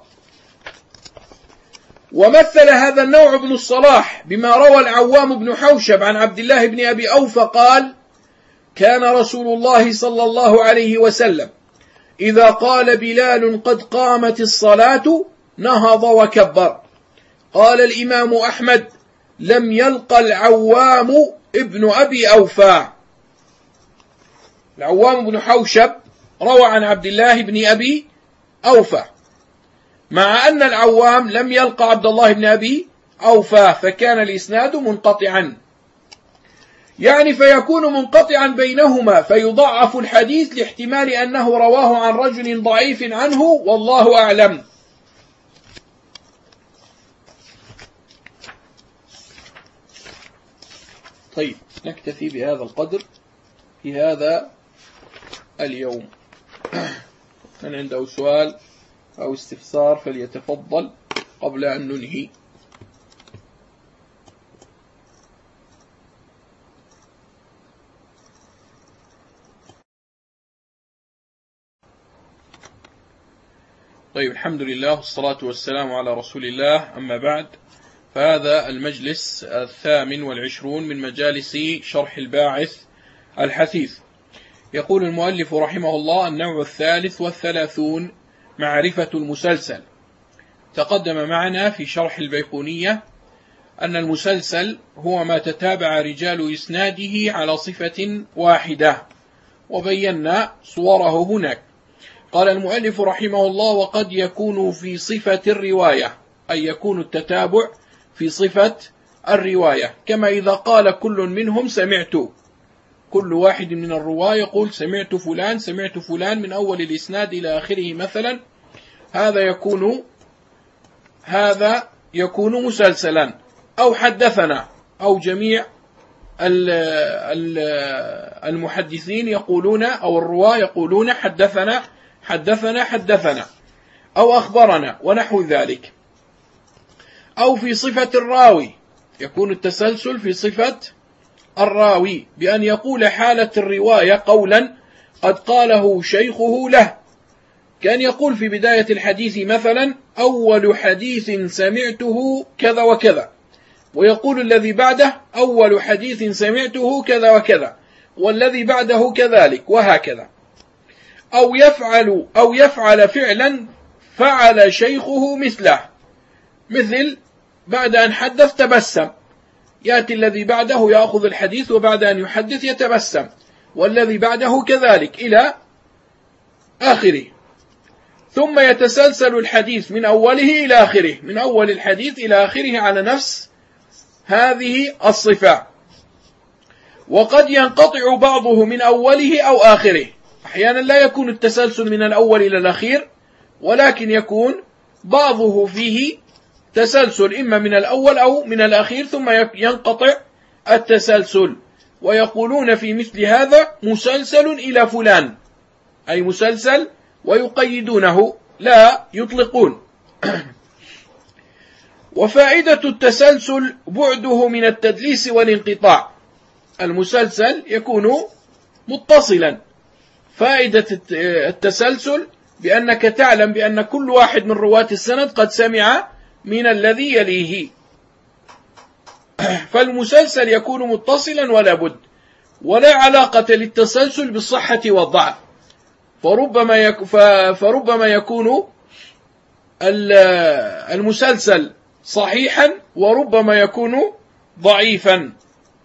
ومثل هذا النوع ابن الصلاح بما روى العوام بن حوشب عن عبد الله بن أبي أوفى قال كان رسول الله صلى الله عليه وسلم إذا قال بلال قد قامت الصلاة نهض وكبر. قال الإمام أحمد لم يلق العوام ابن أبي أوفى. العوام بن حوشب روى عن عبد الله بن أبي أوفى، مع أن العوام لم يلقى عبد الله بن أبي أوفى، فكان الإسناد منقطعا، يعني فيكون منقطعا بينهما، فيضعف الحديث لاحتمال أنه رواه عن رجل ضعيف عنه، والله أعلم. طيب، نكتفي بهذا القدر في هذا اليوم. من عنده سؤال أو استفسار فليتفضل قبل أن ننهي. طيب، الحمد لله والصلاة والسلام على رسول الله، أما بعد، فهذا المجلس الثامن والعشرون من مجالس شرح الباعث الحثيث. يقول المؤلف رحمه الله: النوع الثالث والثلاثون معرفة المسلسل. تقدم معنا في شرح البيقونية أن المسلسل هو ما تتابع رجال إسناده على صفة واحدة، وبينا صوره هناك. قال المؤلف رحمه الله: وقد يكون في صفة الرواية، أي يكون التتابع في صفة الرواية، كما إذا قال كل منهم سمعت، كل واحد من الرواة يقول سمعت فلان سمعت فلان من أول الإسناد إلى آخره مثلا، هذا يكون هذا يكون مسلسلا. أو حدثنا، أو جميع المحدثين يقولون أو الرواة يقولون حدثنا حدثنا حدثنا، أو أخبرنا ونحو ذلك. أو في صفة الراوي، يكون التسلسل في صفة الراوي بأن يقول حالة الرواية قولا قد قاله شيخه له، كان يقول في بداية الحديث مثلا أول حديث سمعته كذا وكذا، ويقول الذي بعده أول حديث سمعته كذا وكذا، والذي بعده كذلك، وهكذا. أو يفعل أو يفعل فعلا فعل شيخه مثله، مثل بعد أن حدث تبسم، يأتي الذي بعده يأخذ الحديث وبعد أن يحدث يتبسم، والذي بعده كذلك إلى آخره، ثم يتسلسل الحديث من أوله إلى آخره، من أول الحديث إلى آخره على نفس هذه الصفة. وقد ينقطع بعضه من أوله أو آخره، أحيانا لا يكون التسلسل من الأول إلى الأخير، ولكن يكون بعضه فيه تسلسل إما من الأول أو من الأخير، ثم ينقطع التسلسل، ويقولون في مثل هذا مسلسل إلى فلان، أي مسلسل، ويقيدونه لا يطلقون. وفائدة التسلسل بعده من التدليس والانقطاع، المسلسل يكون متصلا. فائدة التسلسل بأنك تعلم بأن كل واحد من رواة السند قد سمع من الذي يليه، فالمسلسل يكون متصلا ولا بد، ولا علاقة للتسلسل بالصحة والضعف، فربما يك فربما يكون المسلسل صحيحا وربما يكون ضعيفا،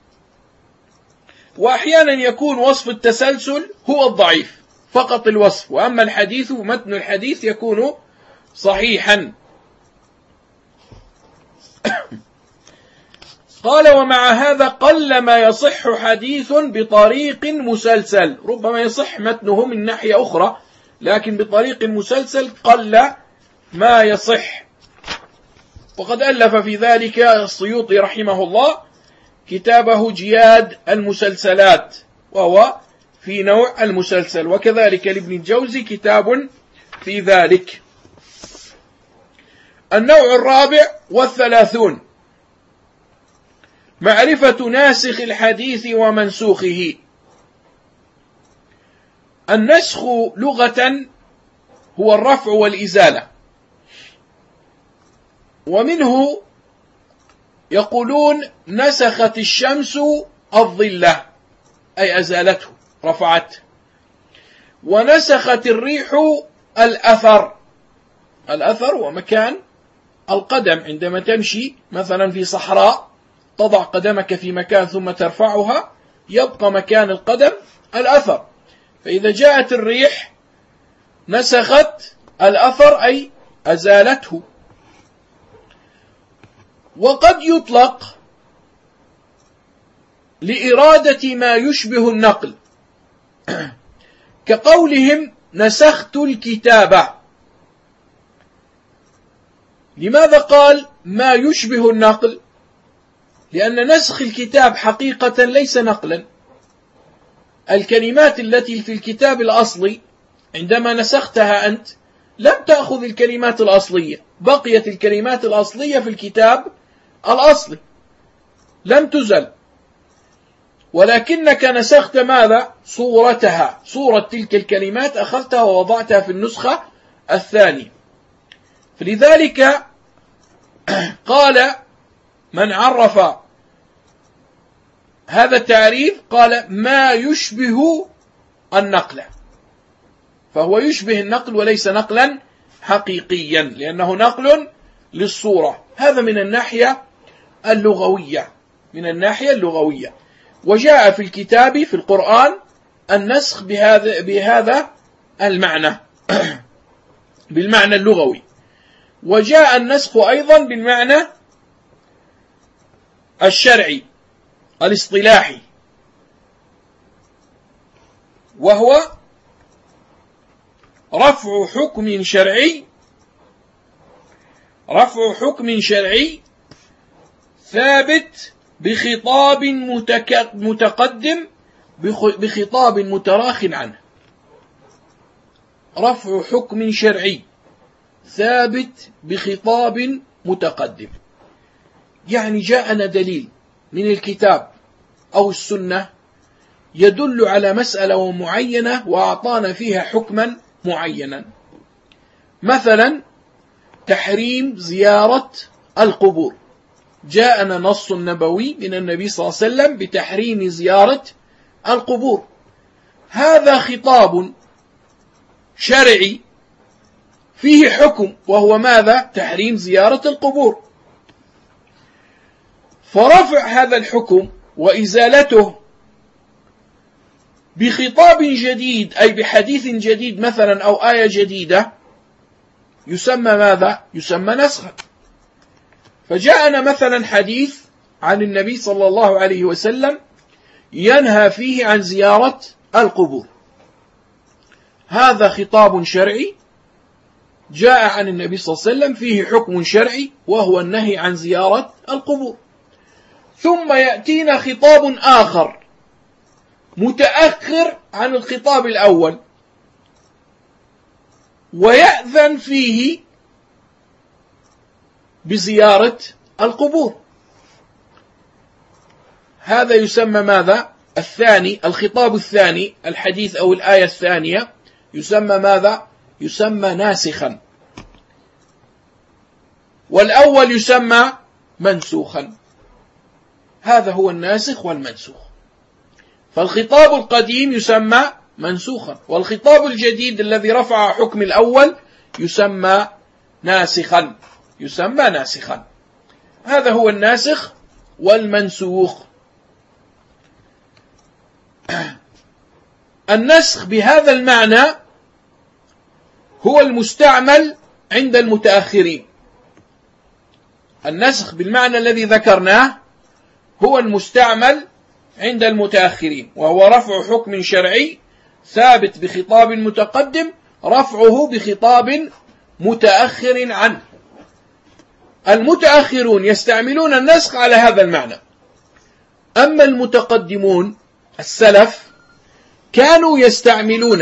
وأحيانا يكون وصف التسلسل هو الضعيف فقط الوصف، وأما الحديث متن الحديث يكون صحيحا. قال ومع هذا قل ما يصح حديث بطريق مسلسل، ربما يصح متنه من ناحية أخرى، لكن بطريق مسلسل قل ما يصح. وقد ألف في ذلك السيوطي رحمه الله كتابه جياد المسلسلات، وهو في نوع المسلسل، وكذلك لابن الجوزي كتاب في ذلك. النوع الرابع والثلاثون معرفة ناسخ الحديث ومنسوخه. النسخ لغة هو الرفع والإزالة، ومنه يقولون نسخت الشمس الظلة أي أزالته رفعته، ونسخت الريح الأثر، الأثر هو مكان القدم عندما تمشي مثلا في صحراء تضع قدمك في مكان ثم ترفعها يبقى مكان القدم الأثر، فإذا جاءت الريح نسخت الأثر أي أزالته. وقد يطلق لإرادة ما يشبه النقل، كقولهم نسخت الكتابة. لماذا قال ما يشبه النقل؟ لأن نسخ الكتاب حقيقة ليس نقلا، الكلمات التي في الكتاب الأصلي عندما نسختها أنت لم تأخذ الكلمات الأصلية، بقيت الكلمات الأصلية في الكتاب الأصلي لم تزل، ولكنك نسخت ماذا؟ صورتها، صورة تلك الكلمات أخذتها ووضعتها في النسخة الثانية. فلذلك قال من عرف هذا التعريف قال ما يشبه النقل، فهو يشبه النقل وليس نقلا حقيقيا، لأنه نقل للصورة. هذا من الناحية اللغوية، من الناحية اللغوية. وجاء في الكتاب في القرآن النسخ بهذا بهذا المعنى بالمعنى اللغوي، وجاء النسخ أيضا بالمعنى الشرعي الاصطلاحي، وهو رفع حكم شرعي رفع حكم شرعي ثابت بخطاب متقدم بخطاب متراخ عنه. رفع حكم شرعي ثابت بخطاب متقدم، يعني جاءنا دليل من الكتاب أو السنة يدل على مسألة معينة وأعطانا فيها حكما معينا، مثلا تحريم زيارة القبور، جاءنا نص نبوي من النبي صلى الله عليه وسلم بتحريم زيارة القبور، هذا خطاب شرعي فيه حكم وهو ماذا؟ تحريم زيارة القبور. فرفع هذا الحكم وإزالته بخطاب جديد أي بحديث جديد مثلا أو آية جديدة يسمى ماذا؟ يسمى نسخا. فجاءنا مثلا حديث عن النبي صلى الله عليه وسلم ينهى فيه عن زيارة القبور، هذا خطاب شرعي جاء عن النبي صلى الله عليه وسلم فيه حكم شرعي وهو النهي عن زيارة القبور. ثم يأتينا خطاب آخر متأخر عن الخطاب الأول ويأذن فيه بزيارة القبور، هذا يسمى ماذا؟ الثاني، الخطاب الثاني، الحديث أو الآية الثانية يسمى ماذا؟ يسمى ناسخا، والأول يسمى منسوخا. هذا هو الناسخ والمنسوخ. فالخطاب القديم يسمى منسوخا، والخطاب الجديد الذي رفع حكم الأول يسمى ناسخا، يسمى ناسخا. هذا هو الناسخ والمنسوخ. النسخ بهذا المعنى هو المستعمل عند المتأخرين، النسخ بالمعنى الذي ذكرناه هو المستعمل عند المتأخرين، وهو رفع حكم شرعي ثابت بخطاب متقدم رفعه بخطاب متأخر عنه. المتأخرون يستعملون النسخ على هذا المعنى، أما المتقدمون السلف كانوا يستعملون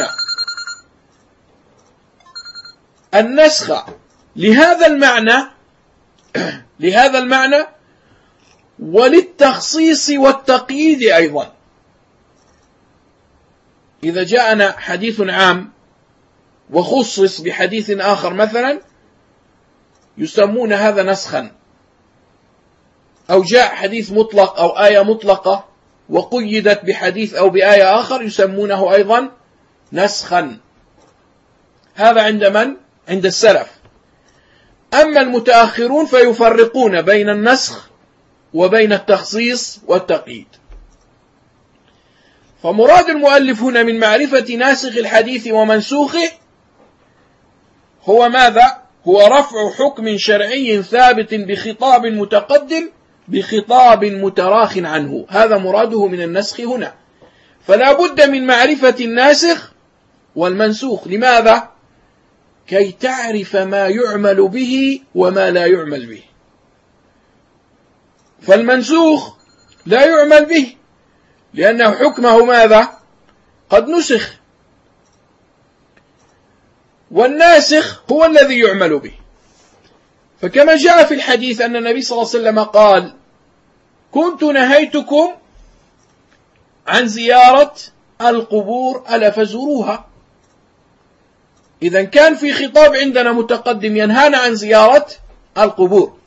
النسخ لهذا المعنى لهذا المعنى وللتخصيص والتقييد أيضا. إذا جاءنا حديث عام وخصص بحديث آخر مثلا يسمون هذا نسخا، أو جاء حديث مطلق أو آية مطلقة وقيدت بحديث أو بآية آخر يسمونه أيضا نسخا. هذا عند من؟ عند السلف. أما المتأخرون فيفرقون بين النسخ وبين التخصيص والتقييد. فمراد المؤلف هنا من معرفة ناسخ الحديث ومنسوخه هو ماذا؟ هو رفع حكم شرعي ثابت بخطاب متقدم بخطاب متراخ عنه، هذا مراده من النسخ هنا. فلا بد من معرفة الناسخ والمنسوخ. لماذا؟ كي تعرف ما يعمل به وما لا يعمل به. فالمنسوخ لا يعمل به لأنه حكمه ماذا؟ قد نسخ، والناسخ هو الذي يعمل به. فكما جاء في الحديث أن النبي صلى الله عليه وسلم قال: كنت نهيتكم عن زيارة القبور ألا فزوروها. إذا كان في خطاب عندنا متقدم ينهانا عن زيارة القبور،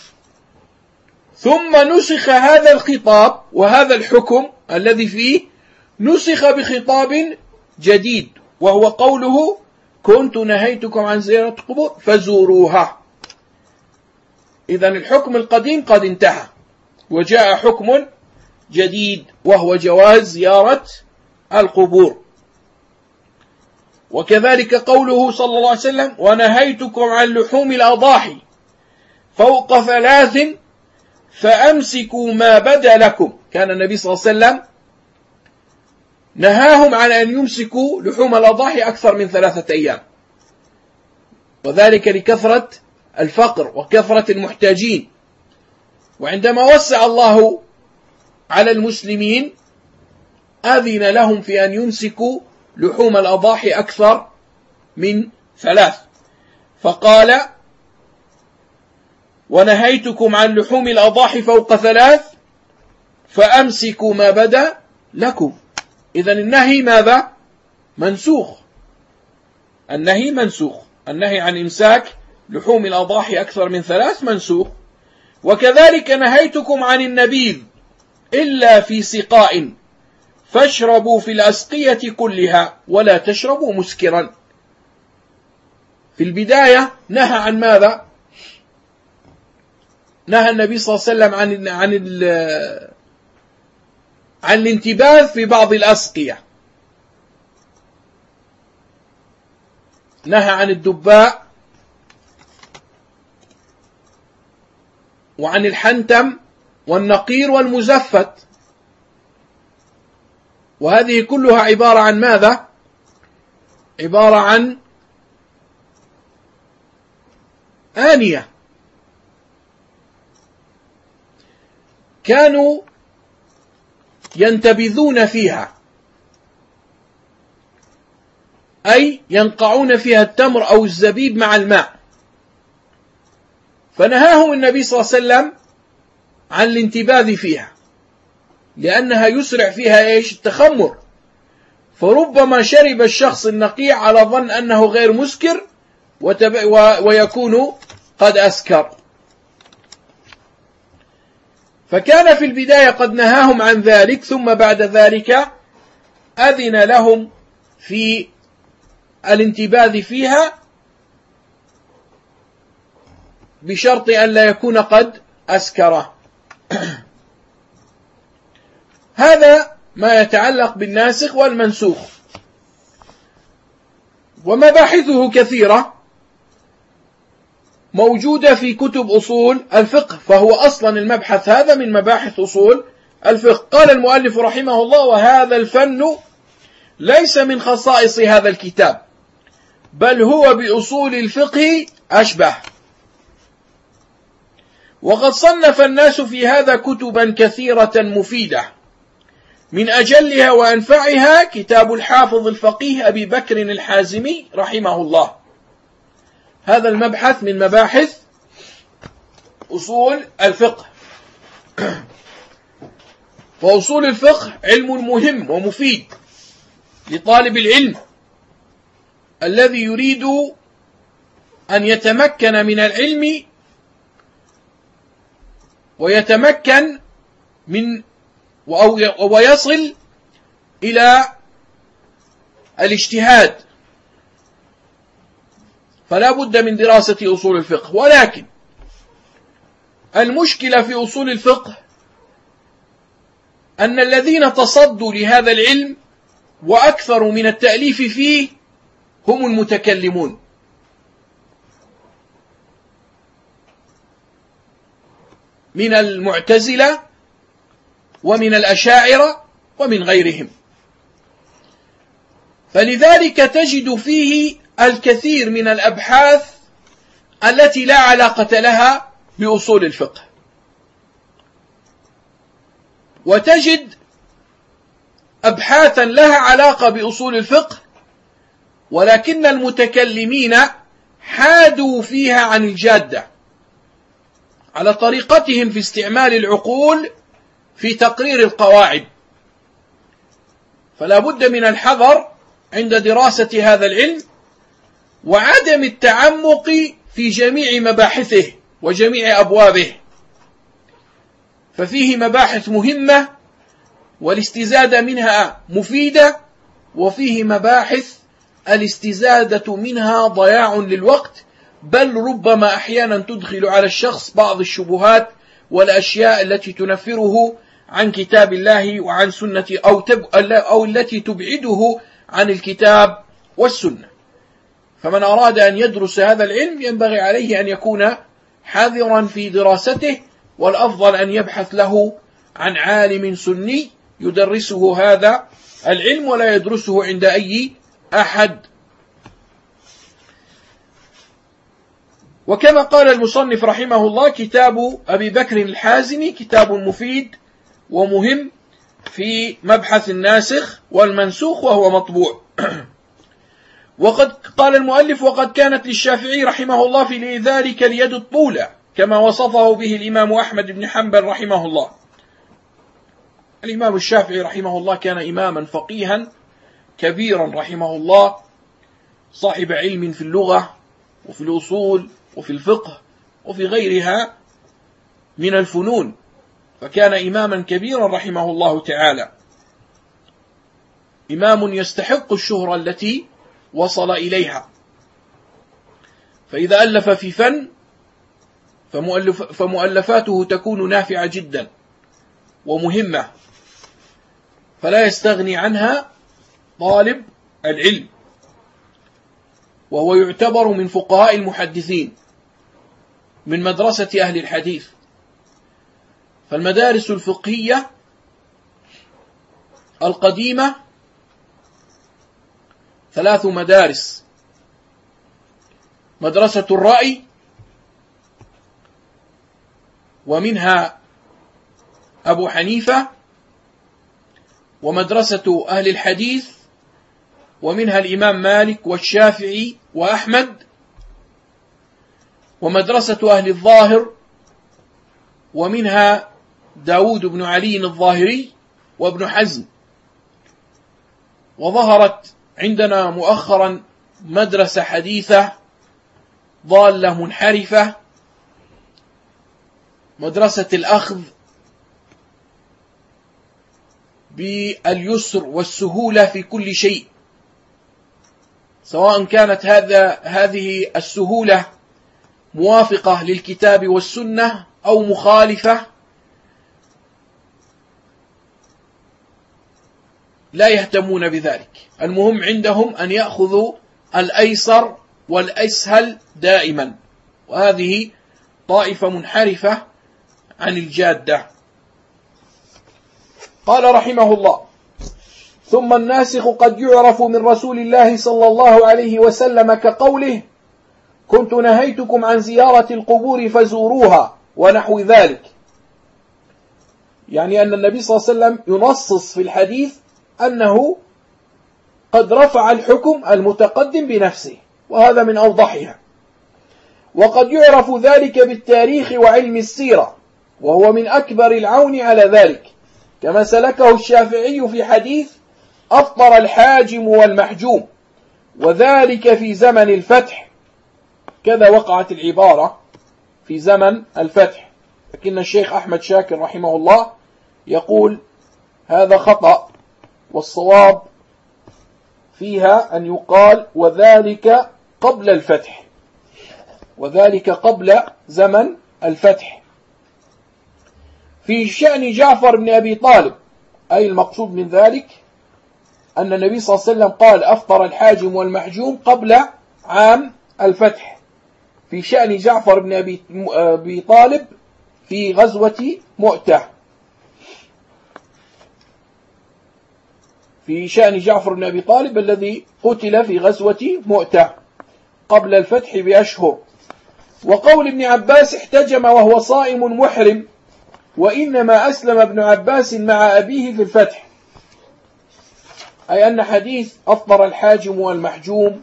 ثم نسخ هذا الخطاب وهذا الحكم الذي فيه نسخ بخطاب جديد وهو قوله: كنت نهيتكم عن زيارة القبور فزوروها. إذا الحكم القديم قد انتهى وجاء حكم جديد وهو جواز زيارة القبور. وكذلك قوله صلى الله عليه وسلم: ونهيتكم عن لحوم الأضاحي فوق ثلاث فأمسكوا ما بدا لكم. كان النبي صلى الله عليه وسلم نهاهم عن أن يمسكوا لحوم الأضاحي أكثر من ثلاثة أيام، وذلك لكثرة الفقر وكثرة المحتاجين. وعندما وسع الله على المسلمين أذن لهم في أن يمسكوا لحوم الأضاحي أكثر من ثلاث، فقال: ونهيتكم عن لحوم الأضاحي فوق ثلاث فأمسكوا ما بدا لكم. إذن النهي ماذا؟ منسوخ. النهي منسوخ. النهي عن إمساك لحوم الأضاحي أكثر من ثلاث منسوخ. وكذلك نهيتكم عن النبيذ إلا في سقاء فاشربوا في الأسقية كلها ولا تشربوا مسكرا. في البداية نهى عن ماذا؟ نهى النبي صلى الله عليه وسلم عن عن عن الانتباذ في بعض الأسقية. نهى عن الدباء وعن الحنتم والنقير والمزفت، وهذه كلها عبارة عن ماذا؟ عبارة عن آنية كانوا ينتبذون فيها، أي ينقعون فيها التمر أو الزبيب مع الماء، فنهاهم النبي صلى الله عليه وسلم عن الانتباذ فيها، لأنها يسرع فيها إيش؟ التخمر، فربما شرب الشخص النقيع على ظن أنه غير مسكر ويكون قد أسكر. فكان في البداية قد نهاهم عن ذلك، ثم بعد ذلك أذن لهم في الانتباذ فيها بشرط أن لا يكون قد أسكره. هذا ما يتعلق بالناسخ والمنسوخ، ومباحثه كثيرة موجودة في كتب أصول الفقه، فهو أصلا المبحث هذا من مباحث أصول الفقه. قال المؤلف رحمه الله: وهذا الفن ليس من خصائص هذا الكتاب، بل هو بأصول الفقه أشبه. وقد صنف الناس في هذا كتبا كثيرة مفيدة، من أجلها وأنفعها كتاب الحافظ الفقيه أبي بكر الحازمي رحمه الله. هذا المبحث من مباحث أصول الفقه. فأصول الفقه علم مهم ومفيد لطالب العلم الذي يريد أن يتمكن من العلم ويتمكن من ويصل إلى الاجتهاد، فلا بد من دراسة أصول الفقه. ولكن المشكلة في أصول الفقه أن الذين تصدوا لهذا العلم وأكثر من التأليف فيه هم المتكلمون، من المعتزلة ومن الأشاعرة ومن غيرهم. فلذلك تجد فيه الكثير من الأبحاث التي لا علاقة لها بأصول الفقه، وتجد أبحاثا لها علاقة بأصول الفقه ولكن المتكلمين حادوا فيها عن الجادة على طريقتهم في استعمال العقول في تقرير القواعد. فلا بد من الحذر عند دراسة هذا العلم وعدم التعمق في جميع مباحثه وجميع أبوابه، ففيه مباحث مهمة والاستزادة منها مفيدة، وفيه مباحث الاستزادة منها ضياع للوقت، بل ربما أحيانا تدخل على الشخص بعض الشبهات والأشياء التي تنفره عن كتاب الله وعن سنة أو, تب أو التي تبعده عن الكتاب والسنة. فمن أراد أن يدرس هذا العلم ينبغي عليه أن يكون حذرا في دراسته، والأفضل أن يبحث له عن عالم سني يدرسه هذا العلم ولا يدرسه عند أي أحد. وكما قال المصنف رحمه الله: كتاب أبي بكر الحازمي كتاب مفيد ومهم في مبحث الناسخ والمنسوخ، وهو مطبوع. وقد قال المؤلف: وقد كانت للشافعي رحمه الله في ذلك اليد الطولة كما وصفه به الإمام أحمد بن حنبل رحمه الله. الإمام الشافعي رحمه الله كان إماما فقيها كبيرا رحمه الله، صاحب علم في اللغة وفي الأصول وفي الفقه وفي غيرها من الفنون، فكان إماما كبيرا رحمه الله تعالى، إمام يستحق الشهرة التي وصل إليها. فإذا ألف في فن فمؤلف فمؤلفاته تكون نافعة جدا ومهمة، فلا يستغني عنها طالب العلم، وهو يعتبر من فقهاء المحدثين من مدرسة أهل الحديث. فالمدارس الفقهية القديمة ثلاث مدارس: مدرسة الرأي، ومنها أبو حنيفة، ومدرسة أهل الحديث ومنها الإمام مالك والشافعي وأحمد، ومدرسة أهل الظاهر ومنها داود بن علي الظاهري وابن حزم. وظهرت عندنا مؤخرا مدرسة حديثة ضالة منحرفة، مدرسة الأخذ باليسر والسهولة في كل شيء، سواء كانت هذا هذه السهولة موافقة للكتاب والسنة أو مخالفة، لا يهتمون بذلك. المهم عندهم أن يأخذوا الأيسر والأسهل دائما، وهذه طائفة منحرفة عن الجادة. قال رحمه الله: ثم الناسخ قد يعرف من رسول الله صلى الله عليه وسلم كقوله: كنت نهيتكم عن زيارة القبور فزوروها، ونحو ذلك. يعني أن النبي صلى الله عليه وسلم ينصص في الحديث أنه قد رفع الحكم المتقدم بنفسه، وهذا من أوضحها. وقد يعرف ذلك بالتاريخ وعلم السيرة، وهو من أكبر العون على ذلك، كما سلكه الشافعي في حديث أفطر الحاجم والمحجوم، وذلك في زمن الفتح. كذا وقعت العبارة في زمن الفتح، لكن الشيخ أحمد شاكر رحمه الله يقول هذا خطأ، والصواب فيها أن يقال وذلك قبل الفتح، وذلك قبل زمن الفتح. في شأن جعفر بن أبي طالب، أي المقصود من ذلك أن النبي صلى الله عليه وسلم قال أفطر الحاجم والمحجوم قبل عام الفتح، في شأن جعفر بن أبي طالب في غزوة مؤتة، في شأن جعفر بن أبي طالب الذي قتل في غزوة مؤتة قبل الفتح بأشهر. وقول ابن عباس احتجم وهو صائم محرم، وإنما أسلم ابن عباس مع أبيه في الفتح، أي أن حديث أفطر الحاجم والمحجوم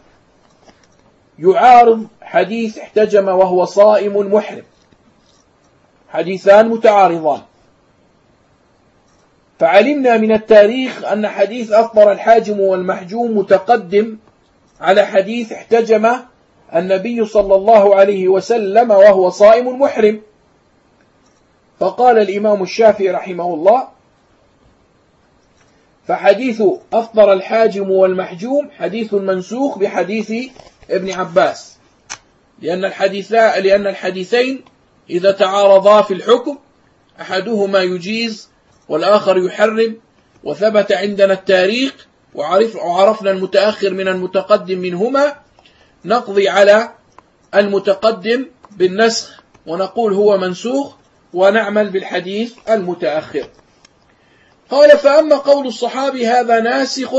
يعارض حديث احتجم وهو صائم محرم، حديثان متعارضان. فعلمنا من التاريخ أن حديث أفطر الحاجم والمحجوم متقدم على حديث احتجم النبي صلى الله عليه وسلم وهو صائم محرم. فقال الإمام الشافعي رحمه الله: فحديث أفطر الحاجم والمحجوم حديث منسوخ بحديث ابن عباس، لأن الحديثين لأن الحديثين إذا تعارضا في الحكم أحدهما يجيز والآخر يحرم، وثبت عندنا التاريخ وعرف وعرفنا المتأخر من المتقدم منهما، نقضي على المتقدم بالنسخ ونقول هو منسوخ، ونعمل بالحديث المتأخر. قال: فأما قول الصحابي هذا ناسخ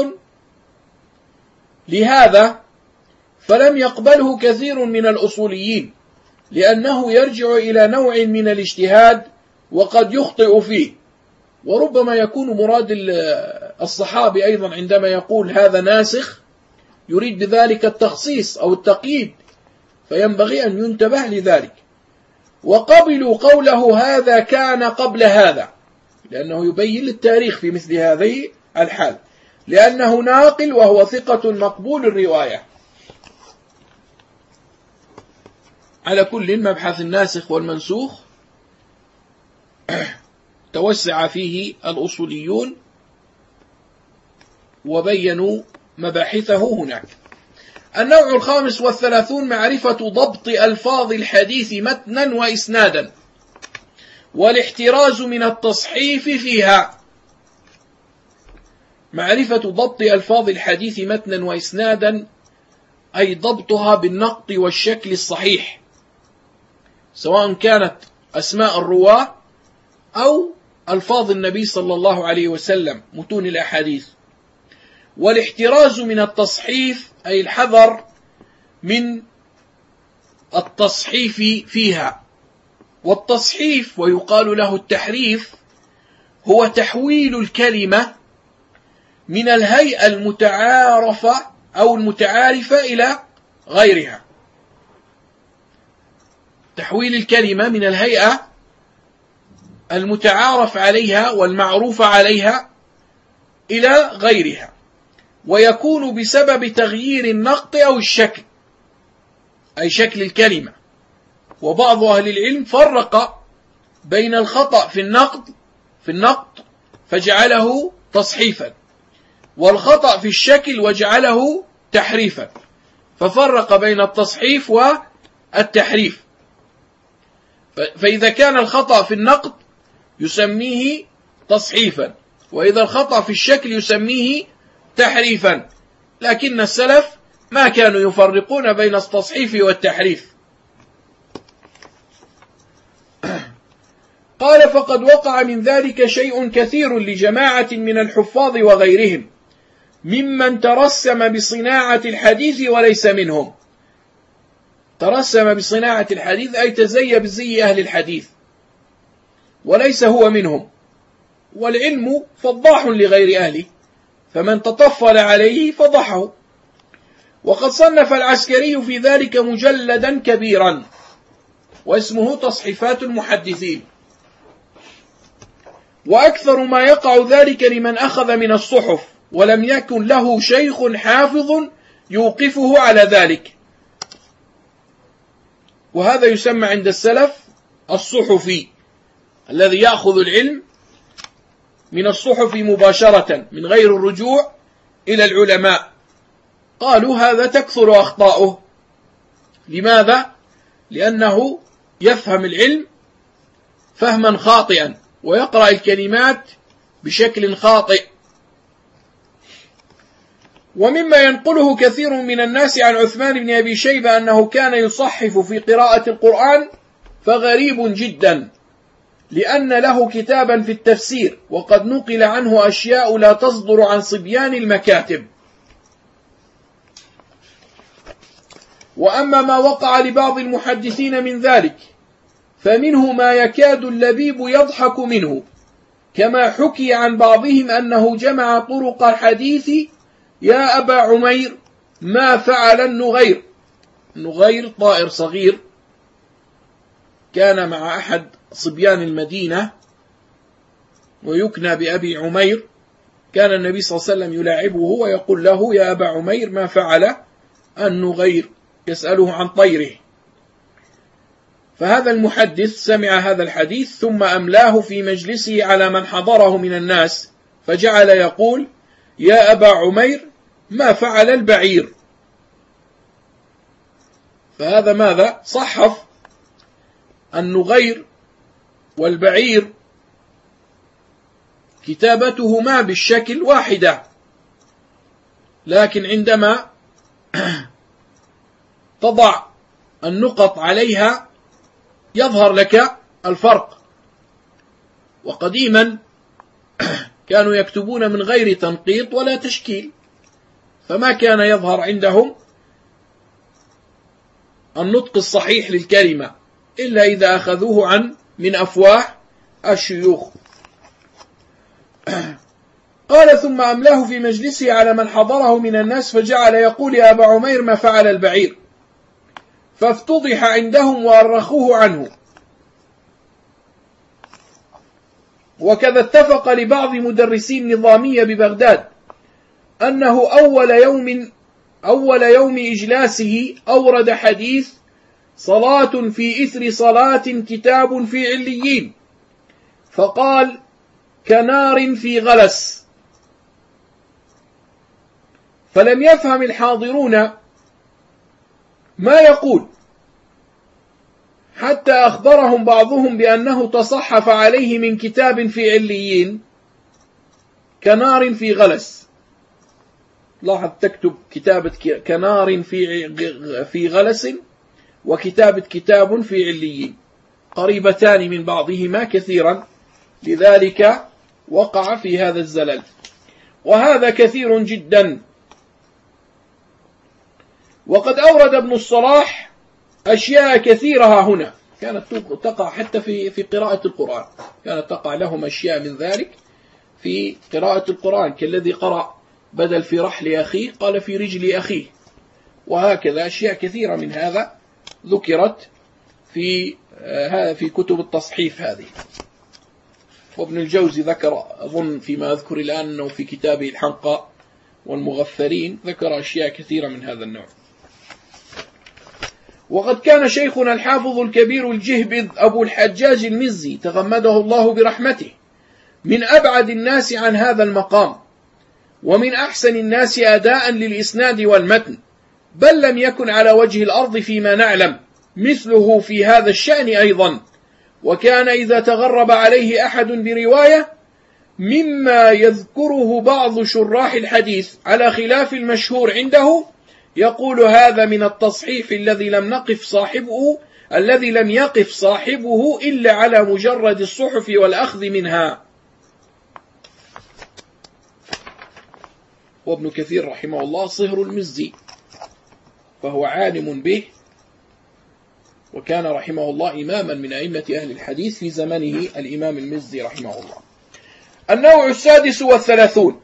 لهذا فلم يقبله كثير من الأصوليين، لأنه يرجع إلى نوع من الاجتهاد وقد يخطئ فيه. وربما يكون مراد الصحابي أيضا عندما يقول هذا ناسخ يريد بذلك التخصيص أو التقييد، فينبغي أن ينتبه لذلك. وقبلوا قوله هذا كان قبل هذا، لأنه يبين التاريخ في مثل هذه الحال، لأنه ناقل وهو ثقة مقبول الرواية. على كل مبحث الناسخ والمنسوخ توسع فيه الأصوليون وبينوا مباحثه هناك. النوع الخامس والثلاثون معرفة ضبط ألفاظ الحديث متنا وإسنادا والاحتراز من التصحيف فيها. معرفة ضبط ألفاظ الحديث متنا وإسنادا أي ضبطها بالنقط والشكل الصحيح، سواء كانت أسماء الرواة أو ألفاظ النبي صلى الله عليه وسلم متون الأحاديث. والاحتراز من التصحيف أي الحذر من التصحيف فيها. والتصحيف ويقال له التحريف هو تحويل الكلمة من الهيئة المتعارفة أو المتعارفة إلى غيرها، تحويل الكلمة من الهيئة المتعارف عليها والمعروف عليها إلى غيرها، ويكون بسبب تغيير النقط أو الشكل أي شكل الكلمة. وبعض أهل العلم فرق بين الخطأ في النقد في النقط فجعله تصحيفا، والخطأ في الشكل وجعله تحريفا، ففرق بين التصحيف والتحريف. فإذا كان الخطأ في النقد يسميه تصحيفا، وإذا الخطأ في الشكل يسميه تحريفا، لكن السلف ما كانوا يفرقون بين التصحيف والتحريف. قال فقد وقع من ذلك شيء كثير لجماعة من الحفاظ وغيرهم ممن ترسم بصناعة الحديث وليس منهم. ترسم بصناعة الحديث أي تزي بزي أهل الحديث وليس هو منهم، والعلم فضاح لغير أهله، فمن تطفل عليه فضحه. وقد صنف العسكري في ذلك مجلدا كبيرا واسمه تصحيفات المحدثين. وأكثر ما يقع ذلك لمن أخذ من الصحف ولم يكن له شيخ حافظ يوقفه على ذلك، وهذا يسمى عند السلف الصحفي، الذي يأخذ العلم من الصحف مباشرة من غير الرجوع إلى العلماء. قالوا هذا تكثر أخطاؤه. لماذا؟ لأنه يفهم العلم فهما خاطئا ويقرأ الكلمات بشكل خاطئ. ومما ينقله كثير من الناس عن عثمان بن أبي شيبة أنه كان يصحف في قراءة القرآن فغريب جدا، لأن له كتابا في التفسير وقد نقل عنه أشياء لا تصدر عن صبيان المكاتب. وأما ما وقع لبعض المحدثين من ذلك فمنه ما يكاد اللبيب يضحك منه، كما حكي عن بعضهم أنه جمع طرق الحديث يا أبا عمير ما فعل النغير. النغير طائر صغير كان مع أحد صبيان المدينة ويكنى بأبي عمير، كان النبي صلى الله عليه وسلم يلاعبه ويقول له يا أبا عمير ما فعل النغير، يسأله عن طيره. فهذا المحدث سمع هذا الحديث ثم أملاه في مجلسه على من حضره من الناس، فجعل يقول يا أبا عمير ما فعل البعير. فهذا ماذا؟ صحف النغير والبعير كتابتهما بالشكل واحدة، لكن عندما تضع النقط عليها يظهر لك الفرق. وقديما كانوا يكتبون من غير تنقيط ولا تشكيل، فما كان يظهر عندهم النطق الصحيح للكلمة إلا إذا أخذوه عن من أفواه الشيوخ. قال ثم أملاه في مجلسه على من حضره من الناس، فجعل يقول يا أبا عمير ما فعل البعير، فافتضح عندهم وأرخوه عنه، وكذا اتفق لبعض مدرسي النظامية ببغداد أنه أول يوم أول يوم إجلاسه أورد حديث صلاة في إثر صلاة كتاب في عليين، فقال كنار في غلس، فلم يفهم الحاضرون ما يقول، حتى أخبرهم بعضهم بأنه تصحف عليه من كتاب في عليين كنار في غلس. لاحظ تكتب كتابة كنار في في غلس وكتابة كتاب في عليين قريبتان من بعضهما كثيرا، لذلك وقع في هذا الزلل، وهذا كثير جدا. وقد أورد ابن الصلاح أشياء كثيرة هنا كانت تقع حتى في في قراءة القرآن، كانت تقع لهم أشياء من ذلك في قراءة القرآن، كالذي قرأ بدل في رحل أخيه قال في رجل أخيه، وهكذا أشياء كثيرة من هذا ذكرت في في كتب التصحيف هذه. وابن الجوزي ذكر أظن فيما أذكر الآن أنه في كتابه الحنقى والمغفرين ذكر أشياء كثيرة من هذا النوع. وقد كان شيخنا الحافظ الكبير الجهبذ أبو الحجاج المزي تغمده الله برحمته من أبعد الناس عن هذا المقام، ومن أحسن الناس أداء للإسناد والمتن، بل لم يكن على وجه الأرض فيما نعلم مثله في هذا الشأن أيضا. وكان إذا تغرب عليه أحد برواية مما يذكره بعض شراح الحديث على خلاف المشهور عنده يقول هذا من التصحيف الذي لم نقف صاحبه الذي لم يقف صاحبه إلا على مجرد الصحف والأخذ منها. وابن كثير رحمه الله صهر المزي، فهو عالم به، وكان رحمه الله إماما من أئمة أهل الحديث في زمنه الإمام المزي رحمه الله. النوع السادس والثلاثون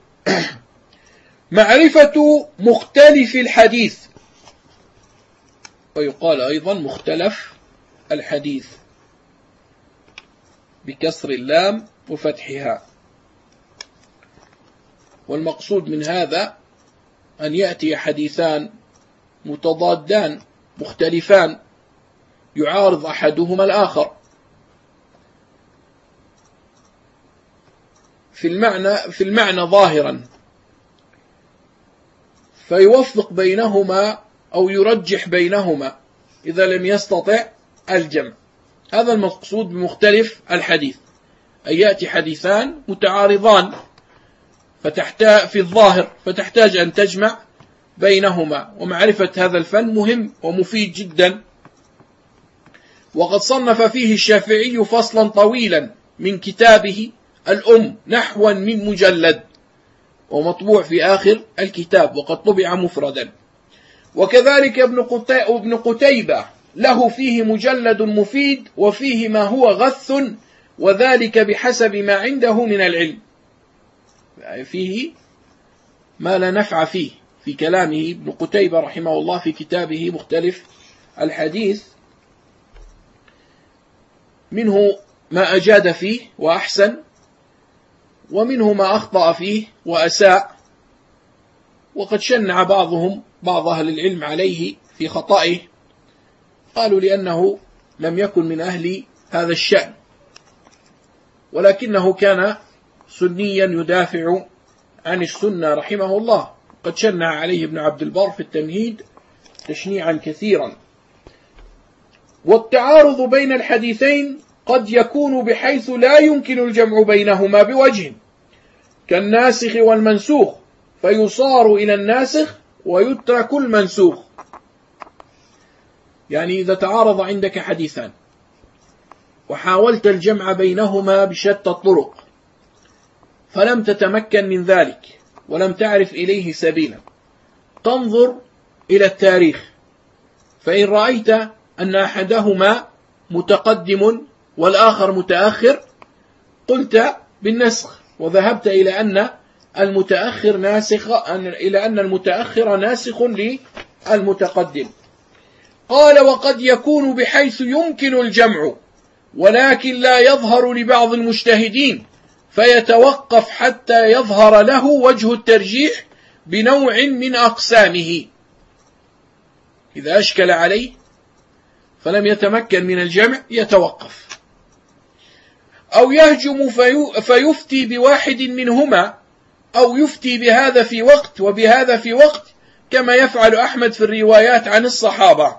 معرفة مختلف الحديث، ويقال أيضا مختلف الحديث بكسر اللام وفتحها. والمقصود من هذا أن يأتي حديثان متضادان مختلفان يعارض أحدهما الآخر في المعنى في المعنى ظاهرا، فيوفق بينهما أو يرجح بينهما إذا لم يستطع الجمع. هذا المقصود بمختلف الحديث، أن يأتي حديثان متعارضان فتحتاج في الظاهر فتحتاج أن تجمع بينهما، ومعرفة هذا الفن مهم ومفيد جدا. وقد صنف فيه الشافعي فصلا طويلا من كتابه الأم نحوا من مجلد، ومطبوع في آخر الكتاب وقد طبع مفردا. وكذلك ابن قتيبة له فيه مجلد مفيد وفيه ما هو غث، وذلك بحسب ما عنده من العلم، فيه ما لا نفع فيه في كلامه ابن قتيبة رحمه الله في كتابه مختلف الحديث، منه ما أجاد فيه وأحسن، ومنه ما أخطأ فيه وأساء. وقد شنع بعضهم بعض أهل العلم عليه في خطئه، قالوا لأنه لم يكن من أهل هذا الشأن، ولكنه كان سنيا يدافع عن السنة رحمه الله. قد شنع عليه ابن عبد البر في التمهيد تشنيعا كثيرا. والتعارض بين الحديثين قد يكون بحيث لا يمكن الجمع بينهما بوجه، كالناسخ والمنسوخ، فيصار إلى الناسخ ويترك المنسوخ. يعني إذا تعارض عندك حديثان وحاولت الجمع بينهما بشتى الطرق فلم تتمكن من ذلك ولم تعرف إليه سبيلا، تنظر إلى التاريخ، فإن رأيت أن أحدهما متقدم والآخر متأخر قلت بالنسخ، وذهبت إلى أن المتأخر ناسخ إلى أن المتأخر ناسخ للمتقدم. قال وقد يكون بحيث يمكن الجمع ولكن لا يظهر لبعض المجتهدين فيتوقف حتى يظهر له وجه الترجيح بنوع من أقسامه. إذا أشكل عليه فلم يتمكن من الجمع يتوقف، أو يهجم في فيفتي بواحد منهما، أو يفتي بهذا في وقت وبهذا في وقت، كما يفعل أحمد في الروايات عن الصحابة.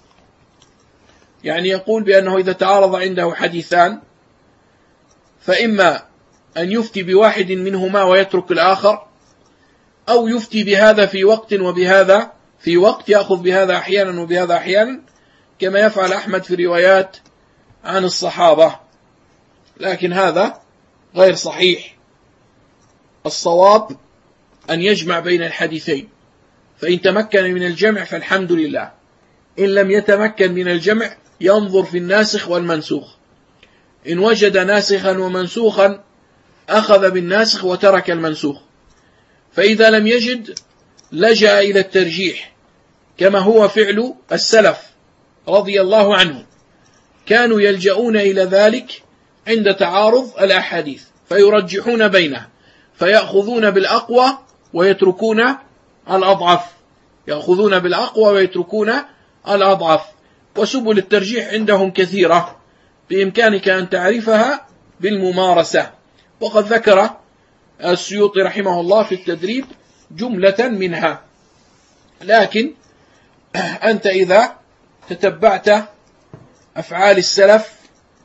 يعني يقول بأنه إذا تعارض عنده حديثان فإما أن يفتي بواحد منهما ويترك الآخر، أو يفتي بهذا في وقت وبهذا في وقت، يأخذ بهذا أحيانا وبهذا أحيانا، كما يفعل أحمد في الروايات عن الصحابة. لكن هذا غير صحيح. الصواب أن يجمع بين الحديثين، فإن تمكن من الجمع فالحمد لله، إن لم يتمكن من الجمع ينظر في الناسخ والمنسوخ، إن وجد ناسخا ومنسوخا أخذ بالناسخ وترك المنسوخ، فإذا لم يجد لجأ إلى الترجيح، كما هو فعل السلف رضي الله عنهم، كانوا يلجؤون إلى ذلك عند تعارض الأحاديث فيرجحون بينها، فيأخذون بالأقوى ويتركون الأضعف، يأخذون بالأقوى ويتركون الأضعف. وسبل الترجيح عندهم كثيرة بإمكانك أن تعرفها بالممارسة، وقد ذكر السيوطي رحمه الله في التدريب جملة منها. لكن أنت إذا تتبعت أفعال السلف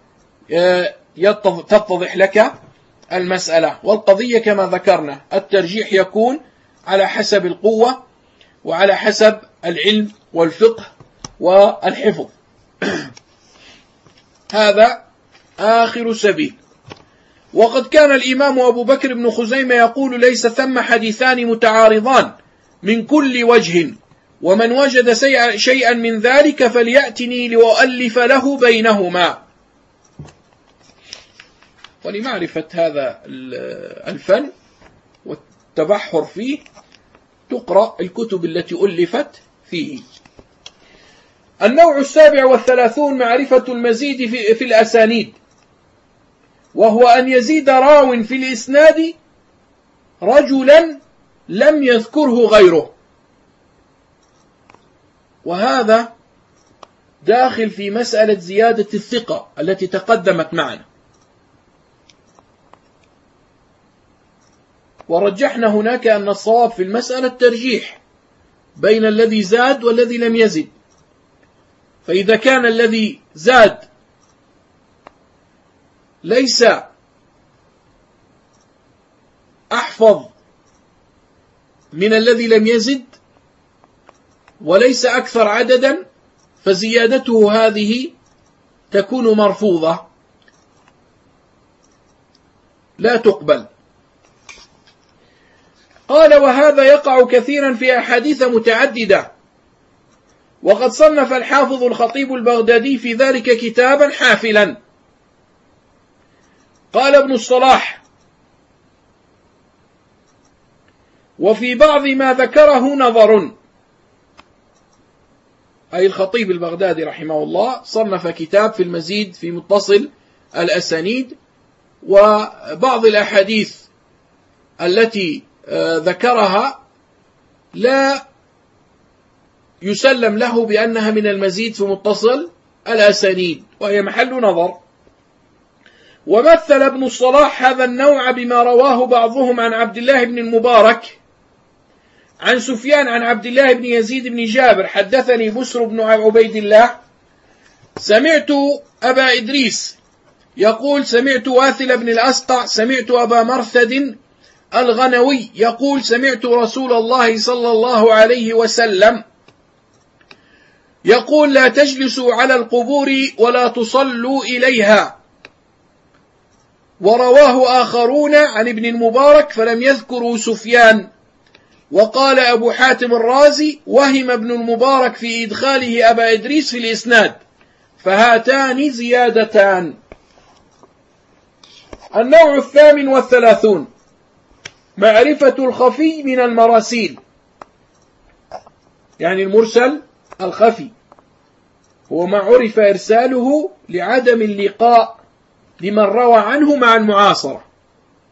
تتضح لك المسألة. والقضية كما ذكرنا الترجيح يكون على حسب القوة وعلى حسب العلم والفقه والحفظ. هذا آخر سبيل. وقد كان الإمام أبو بكر بن خزيمة يقول: ليس ثم حديثان متعارضان من كل وجه، ومن وجد شيئا من ذلك فليأتني لأؤلف له بينهما. ولمعرفة هذا الفن والتبحر فيه تقرأ الكتب التي ألفت فيه. النوع السابع والثلاثون معرفة المزيد في, في الأسانيد، وهو أن يزيد راو في الإسناد رجلا لم يذكره غيره، وهذا داخل في مسألة زيادة الثقة التي تقدمت معنا، ورجحنا هناك أن الصواب في المسألة الترجيح بين الذي زاد والذي لم يزد. فإذا كان الذي زاد ليس أحفظ من الذي لم يزد وليس أكثر عددا، فزيادته هذه تكون مرفوضة لا تقبل. قال: وهذا يقع كثيرا في أحاديث متعددة، وقد صنف الحافظ الخطيب البغدادي في ذلك كتابا حافلا. قال ابن الصلاح: وفي بعض ما ذكره نظر، أي الخطيب البغدادي رحمه الله صنف كتاب في المزيد في متصل الأسانيد، وبعض الأحاديث التي ذكرها لا يسلم له بأنها من المزيد في متصل الأسانيد، وهي محل نظر. ومثل ابن الصلاح هذا النوع بما رواه بعضهم عن عبد الله بن المبارك عن سفيان عن عبد الله بن يزيد بن جابر: حدثني بسر بن عبيد الله سمعت أبا إدريس يقول: سمعت واثل بن الأسقع سمعت أبا مرثد الغنوي يقول: سمعت رسول الله صلى الله عليه وسلم يقول: لا تجلسوا على القبور ولا تصلوا إليها. ورواه آخرون عن ابن المبارك فلم يذكروا سفيان. وقال أبو حاتم الرازي: وهم ابن المبارك في إدخاله أبا إدريس في الإسناد، فهاتان زيادتان. النوع الثامن والثلاثون معرفة الخفي من المراسيل، يعني المرسل الخفي هو ما عرف إرساله لعدم اللقاء لمن روى عنه مع المعاصرة،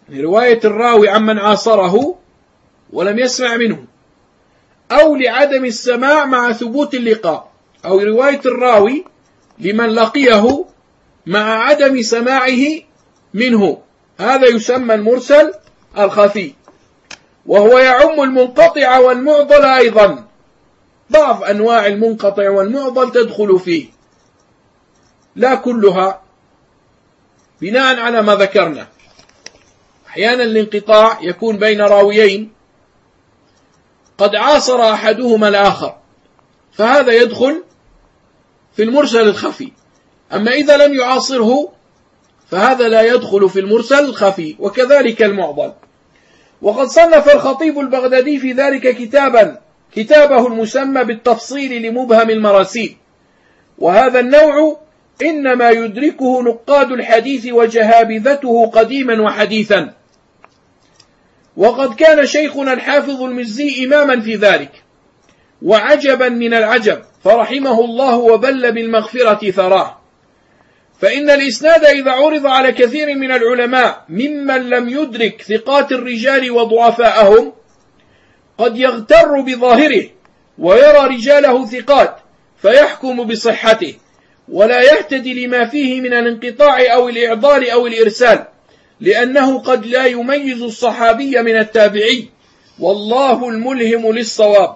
رواية الراوي عمن عاصره ولم يسمع منه، أو لعدم السماع مع ثبوت اللقاء، أو رواية الراوي لمن لقيه مع عدم سماعه منه، هذا يسمى المرسل الخفي، وهو يعم المنقطع والمعضل أيضا، بعض أنواع المنقطع والمعضل تدخل فيه، لا كلها، بناء على ما ذكرنا. أحيانا الانقطاع يكون بين راويين قد عاصر أحدهما الآخر، فهذا يدخل في المرسل الخفي. أما إذا لم يعاصره فهذا لا يدخل في المرسل الخفي، وكذلك المعضل. وقد صنف الخطيب البغدادي في ذلك كتابا كتابه المسمى بالتفصيل لمبهم المراسيل، وهذا النوع إنما يدركه نقاد الحديث وجهابذته قديما وحديثا. وقد كان شيخنا الحافظ المزي إماما في ذلك، وعجبا من العجب، فرحمه الله وبل بالمغفرة ثراه. فإن الإسناد إذا عرض على كثير من العلماء ممن لم يدرك ثقات الرجال وضعفاءهم قد يغتر بظاهره ويرى رجاله ثقات فيحكم بصحته، ولا يهتدي لما فيه من الانقطاع أو الإعضال أو الإرسال، لأنه قد لا يميز الصحابي من التابعي، والله الملهم للصواب.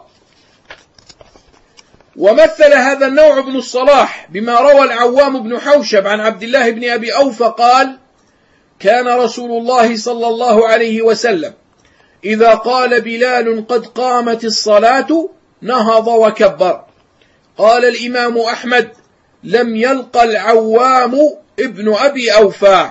ومثل هذا النوع ابن الصلاح بما روى العوام بن حوشب عن عبد الله بن أبي أوفى قال: كان رسول الله صلى الله عليه وسلم إذا قال بلال قد قامت الصلاة نهض وكبر. قال الإمام أحمد: لم يلق العوام ابن أبي أوفى.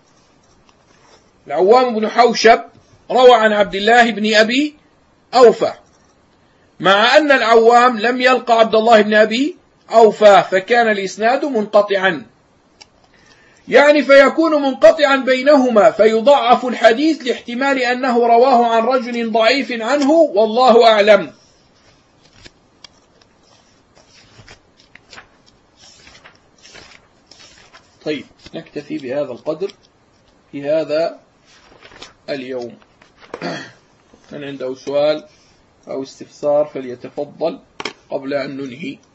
العوام بن حوشب روى عن عبد الله بن أبي أوفى، مع أن العوام لم يلقى عبد الله بن أبي أوفى، فكان الإسناد منقطعا، يعني فيكون منقطعا بينهما، فيضعف الحديث لاحتمال أنه رواه عن رجل ضعيف عنه، والله أعلم. طيب، نكتفي بهذا القدر في هذا اليوم. من عنده سؤال أو استفسار فليتفضل قبل أن ننهي.